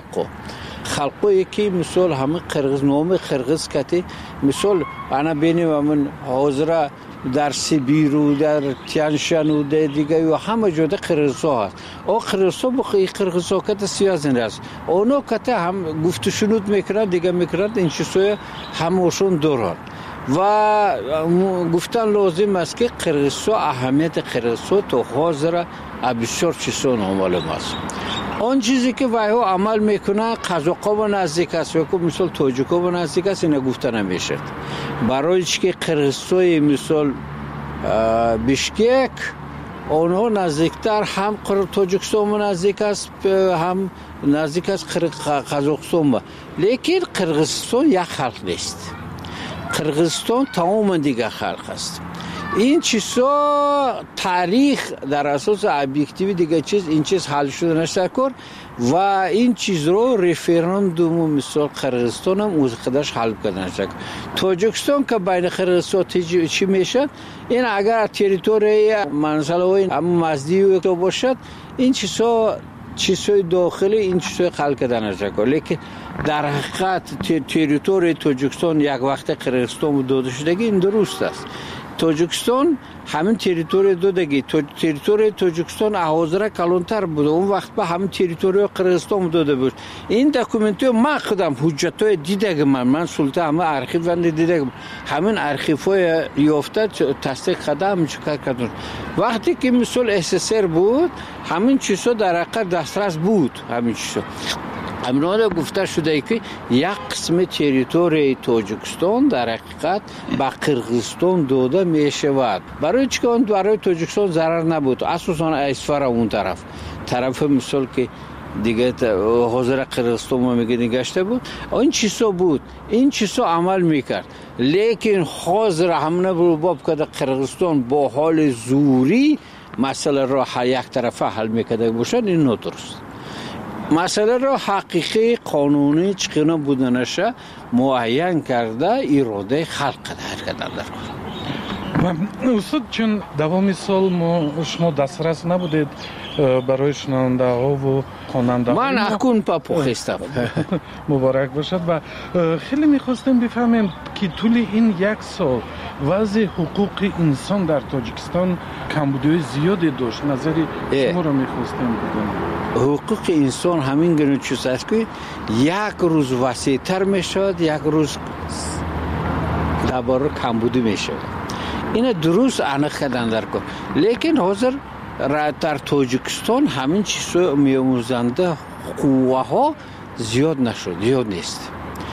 خلقو که مثال همه قرغز نام قرغز کتی مثال انا بینیم من حاضر در سیبیر و در تیانشان و دیگه و همه جاده قرغزها هست او قرغزها بخی قرغزها کت سیازن است اونا کت هم گفت شنود میکنن دیگه میکنن این چیزای همشون دوران و گفتن لازم است که قرغزها اهمیت قرغزها تو حاضر بسیار چیزا معلوم است آن چیزی که وایو عمل میکنه قزاقا و نزدیک است یا مثلا تاجیکا و نزدیک است اینا گفته نمیشه برای که قرغزستان مثال بیشکک اونها نزدیکتر هم تاجیکستان و نزدیک است هم نزدیک است قزاقستان لیکن قرغزستان یک خلق نیست قرغزستان تمام دیگه خلق است این چیزا تاریخ در اساس ابجکتیو دیگه چیز این چیز حل شده نشکر و این چیز رو رفراندوم مثال قرغزستان هم از خودش حل کنه نشکر تاجیکستان که بین قرغزستان چی میشه این اگر تریتوری منزل و مزدی تو باشد این چیزای داخلی این چیزای خلق کردن نشکر لیکن در حقیقت تریتوری تاجیکستان یک وقت قرغزستان داده شده این درست است تاجیکستان همین تریتوری دادگی تریتوری تاجیکستان حاضر کلانتر بود اون وقت به همین تریتوری قرغزستان داده بود این دکومنتو ما خودم حجتای دیدم من سلطه همه ارشیو دیدم همین ارشیوهای یافته تصدیق قدم چیکار کردن وقتی که مثل اسسر بود همین چیزا در حقیقت دسترس بود همین چیزا امروز گفته شده که یک قسم تریتوری تاجیکستان در حقیقت به قرغزستان داده می شود برای چی که اون برای تاجیکستان ضرر نبود اساسا اسفر اون طرف مثال که دیگه حاضر قرغزستان میگه نگشته بود این چیزا بود این چیزا عمل میکرد لیکن حاضر همونه باب که قرغزستان با حال زوری مسئله را یک طرفه حل میکرده باشد این نادرست مسئله را حقیقی قانونی چقدر بودنشه معین کرده اراده خلق کردن استاد چون دوام سال شما دسترس نبودید برای شنونده ها و خواننده ها من اکنون پاپوخستم مبارک باشد و خیلی میخواستم بفهمیم که طول این یک سال وضع حقوق انسان در تاجیکستان کمبودی زیادی داشت نظری شما را میخواستم بدونم حقوق انسان همین گونه چیز است که یک روز وسیع‌تر میشد یک روز درباره کمبودی میشد این درست انخ کردن در کن لیکن حاضر در تاجیکستان همین چیزا میاموزنده قوه ها زیاد نشد زیاد نیست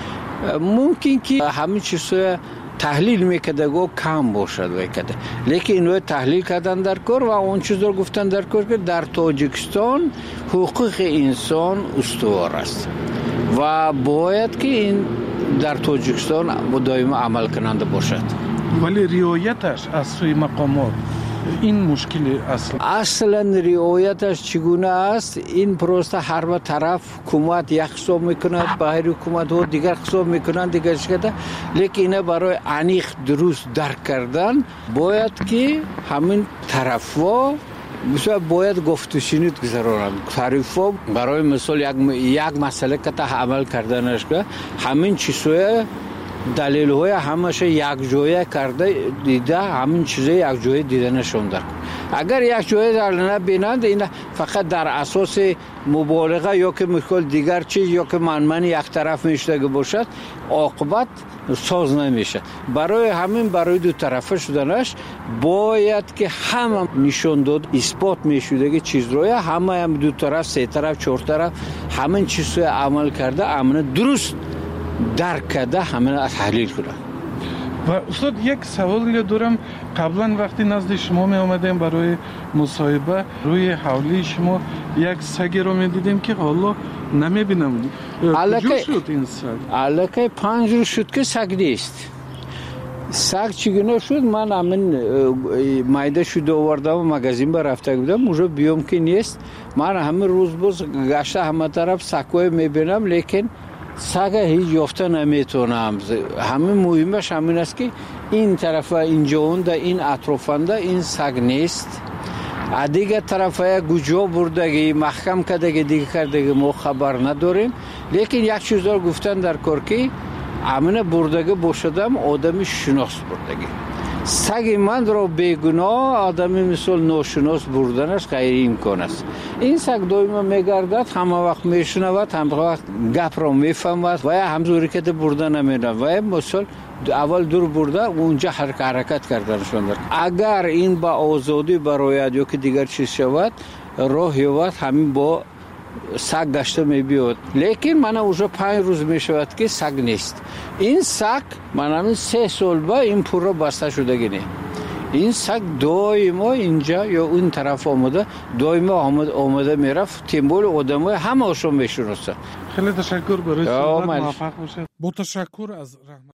ممکن که همین چیزا تحلیل میکرده گو کم باشد وکده لیکن اینو تحلیل کردن در کار و اون چیز رو گفتن در کار که در تاجیکستان حقوق انسان استوار است و باید که این در تاجیکستان دائما عمل کننده باشد ولی رعایتش از سوی مقامات این مشکل اصلا رعایتش چگونه است این پروسه هر طرف حکومت یک حساب میکند باهر حکومت و دیگر حساب میکنند دیگر شده لیکن اینه برای عمیق درست درک کردن باید که همین طرفا مثلا باید گفت و شنود گذارند طرفا برای مثال یک مسئله که عمل کردنش که همین چیزهای دلیل های همش یک جایه کرده دیده همین چیزه یک جایه دیده نشونده اگر یک جایه در نبینند این فقط در اساس مبالغه یا که میخواد دیگر چیز یا که من یک طرف میشتگه باشد عاقبت ساز نمیشه برای همین برای دو طرفه شدنش باید که همه نشون داد اثبات میشوده که چیز روی همه هم دو طرف سه طرف چهار طرف همین چیز رو عمل کرده امن درست درک کرده همه تحلیل کنن و استاد یک سوال دارم قبلا وقتی نزد شما می آمدیم برای مصاحبه روی حولی شما یک سگ رو می دیدیم که حالا نمی بینم کجا شد این سگ؟ علاقه 5 روز شد که سگ نیست سگ چگونه شد من همین مایده شد آوردم و مگزین بر رفته بودم اونجا بیام که نیست من همین روز باز گشته همه طرف سگوی می بینم لیکن سگ هیچ یافته نمیتونم همین مهمش همین است که این طرف اینجا اونده این اطرافنده این سگ نیست دیگه طرفای گوجو بردگی محکم کردگی دیگه کردگی ما خبر نداریم. لیکن یک چیز رو گفتن در کرکی امن بردگی باشدم آدمی شناس بردگی. سگ من رو بیگناه آدمی مثل ناشناس بردنش غیر امکان است. این سگ دائما میگردد، همه وقت میشنود، همه وقت گپ رو میفهمد و همزوری که بردن نمیدن و مثل اول دور برده اونجا حرکت کردنشون دارد. اگر این با آزادی برآید یا که دیگر چیز شود راه یابد همین با سگ گشته میبیاد. لیکن من اوجا 5 روز میشود که سگ نیست. این سگ من همین 3 سال با این پورا بسته شده گینه. این سگ دائما اینجا یا اون طرف آمده، دائما آمده میرفت، تیمبول آدمای همه هاشون میشناسه. خیلی تشکر برای صحبت، موفق باشید. با تشکر از رحمت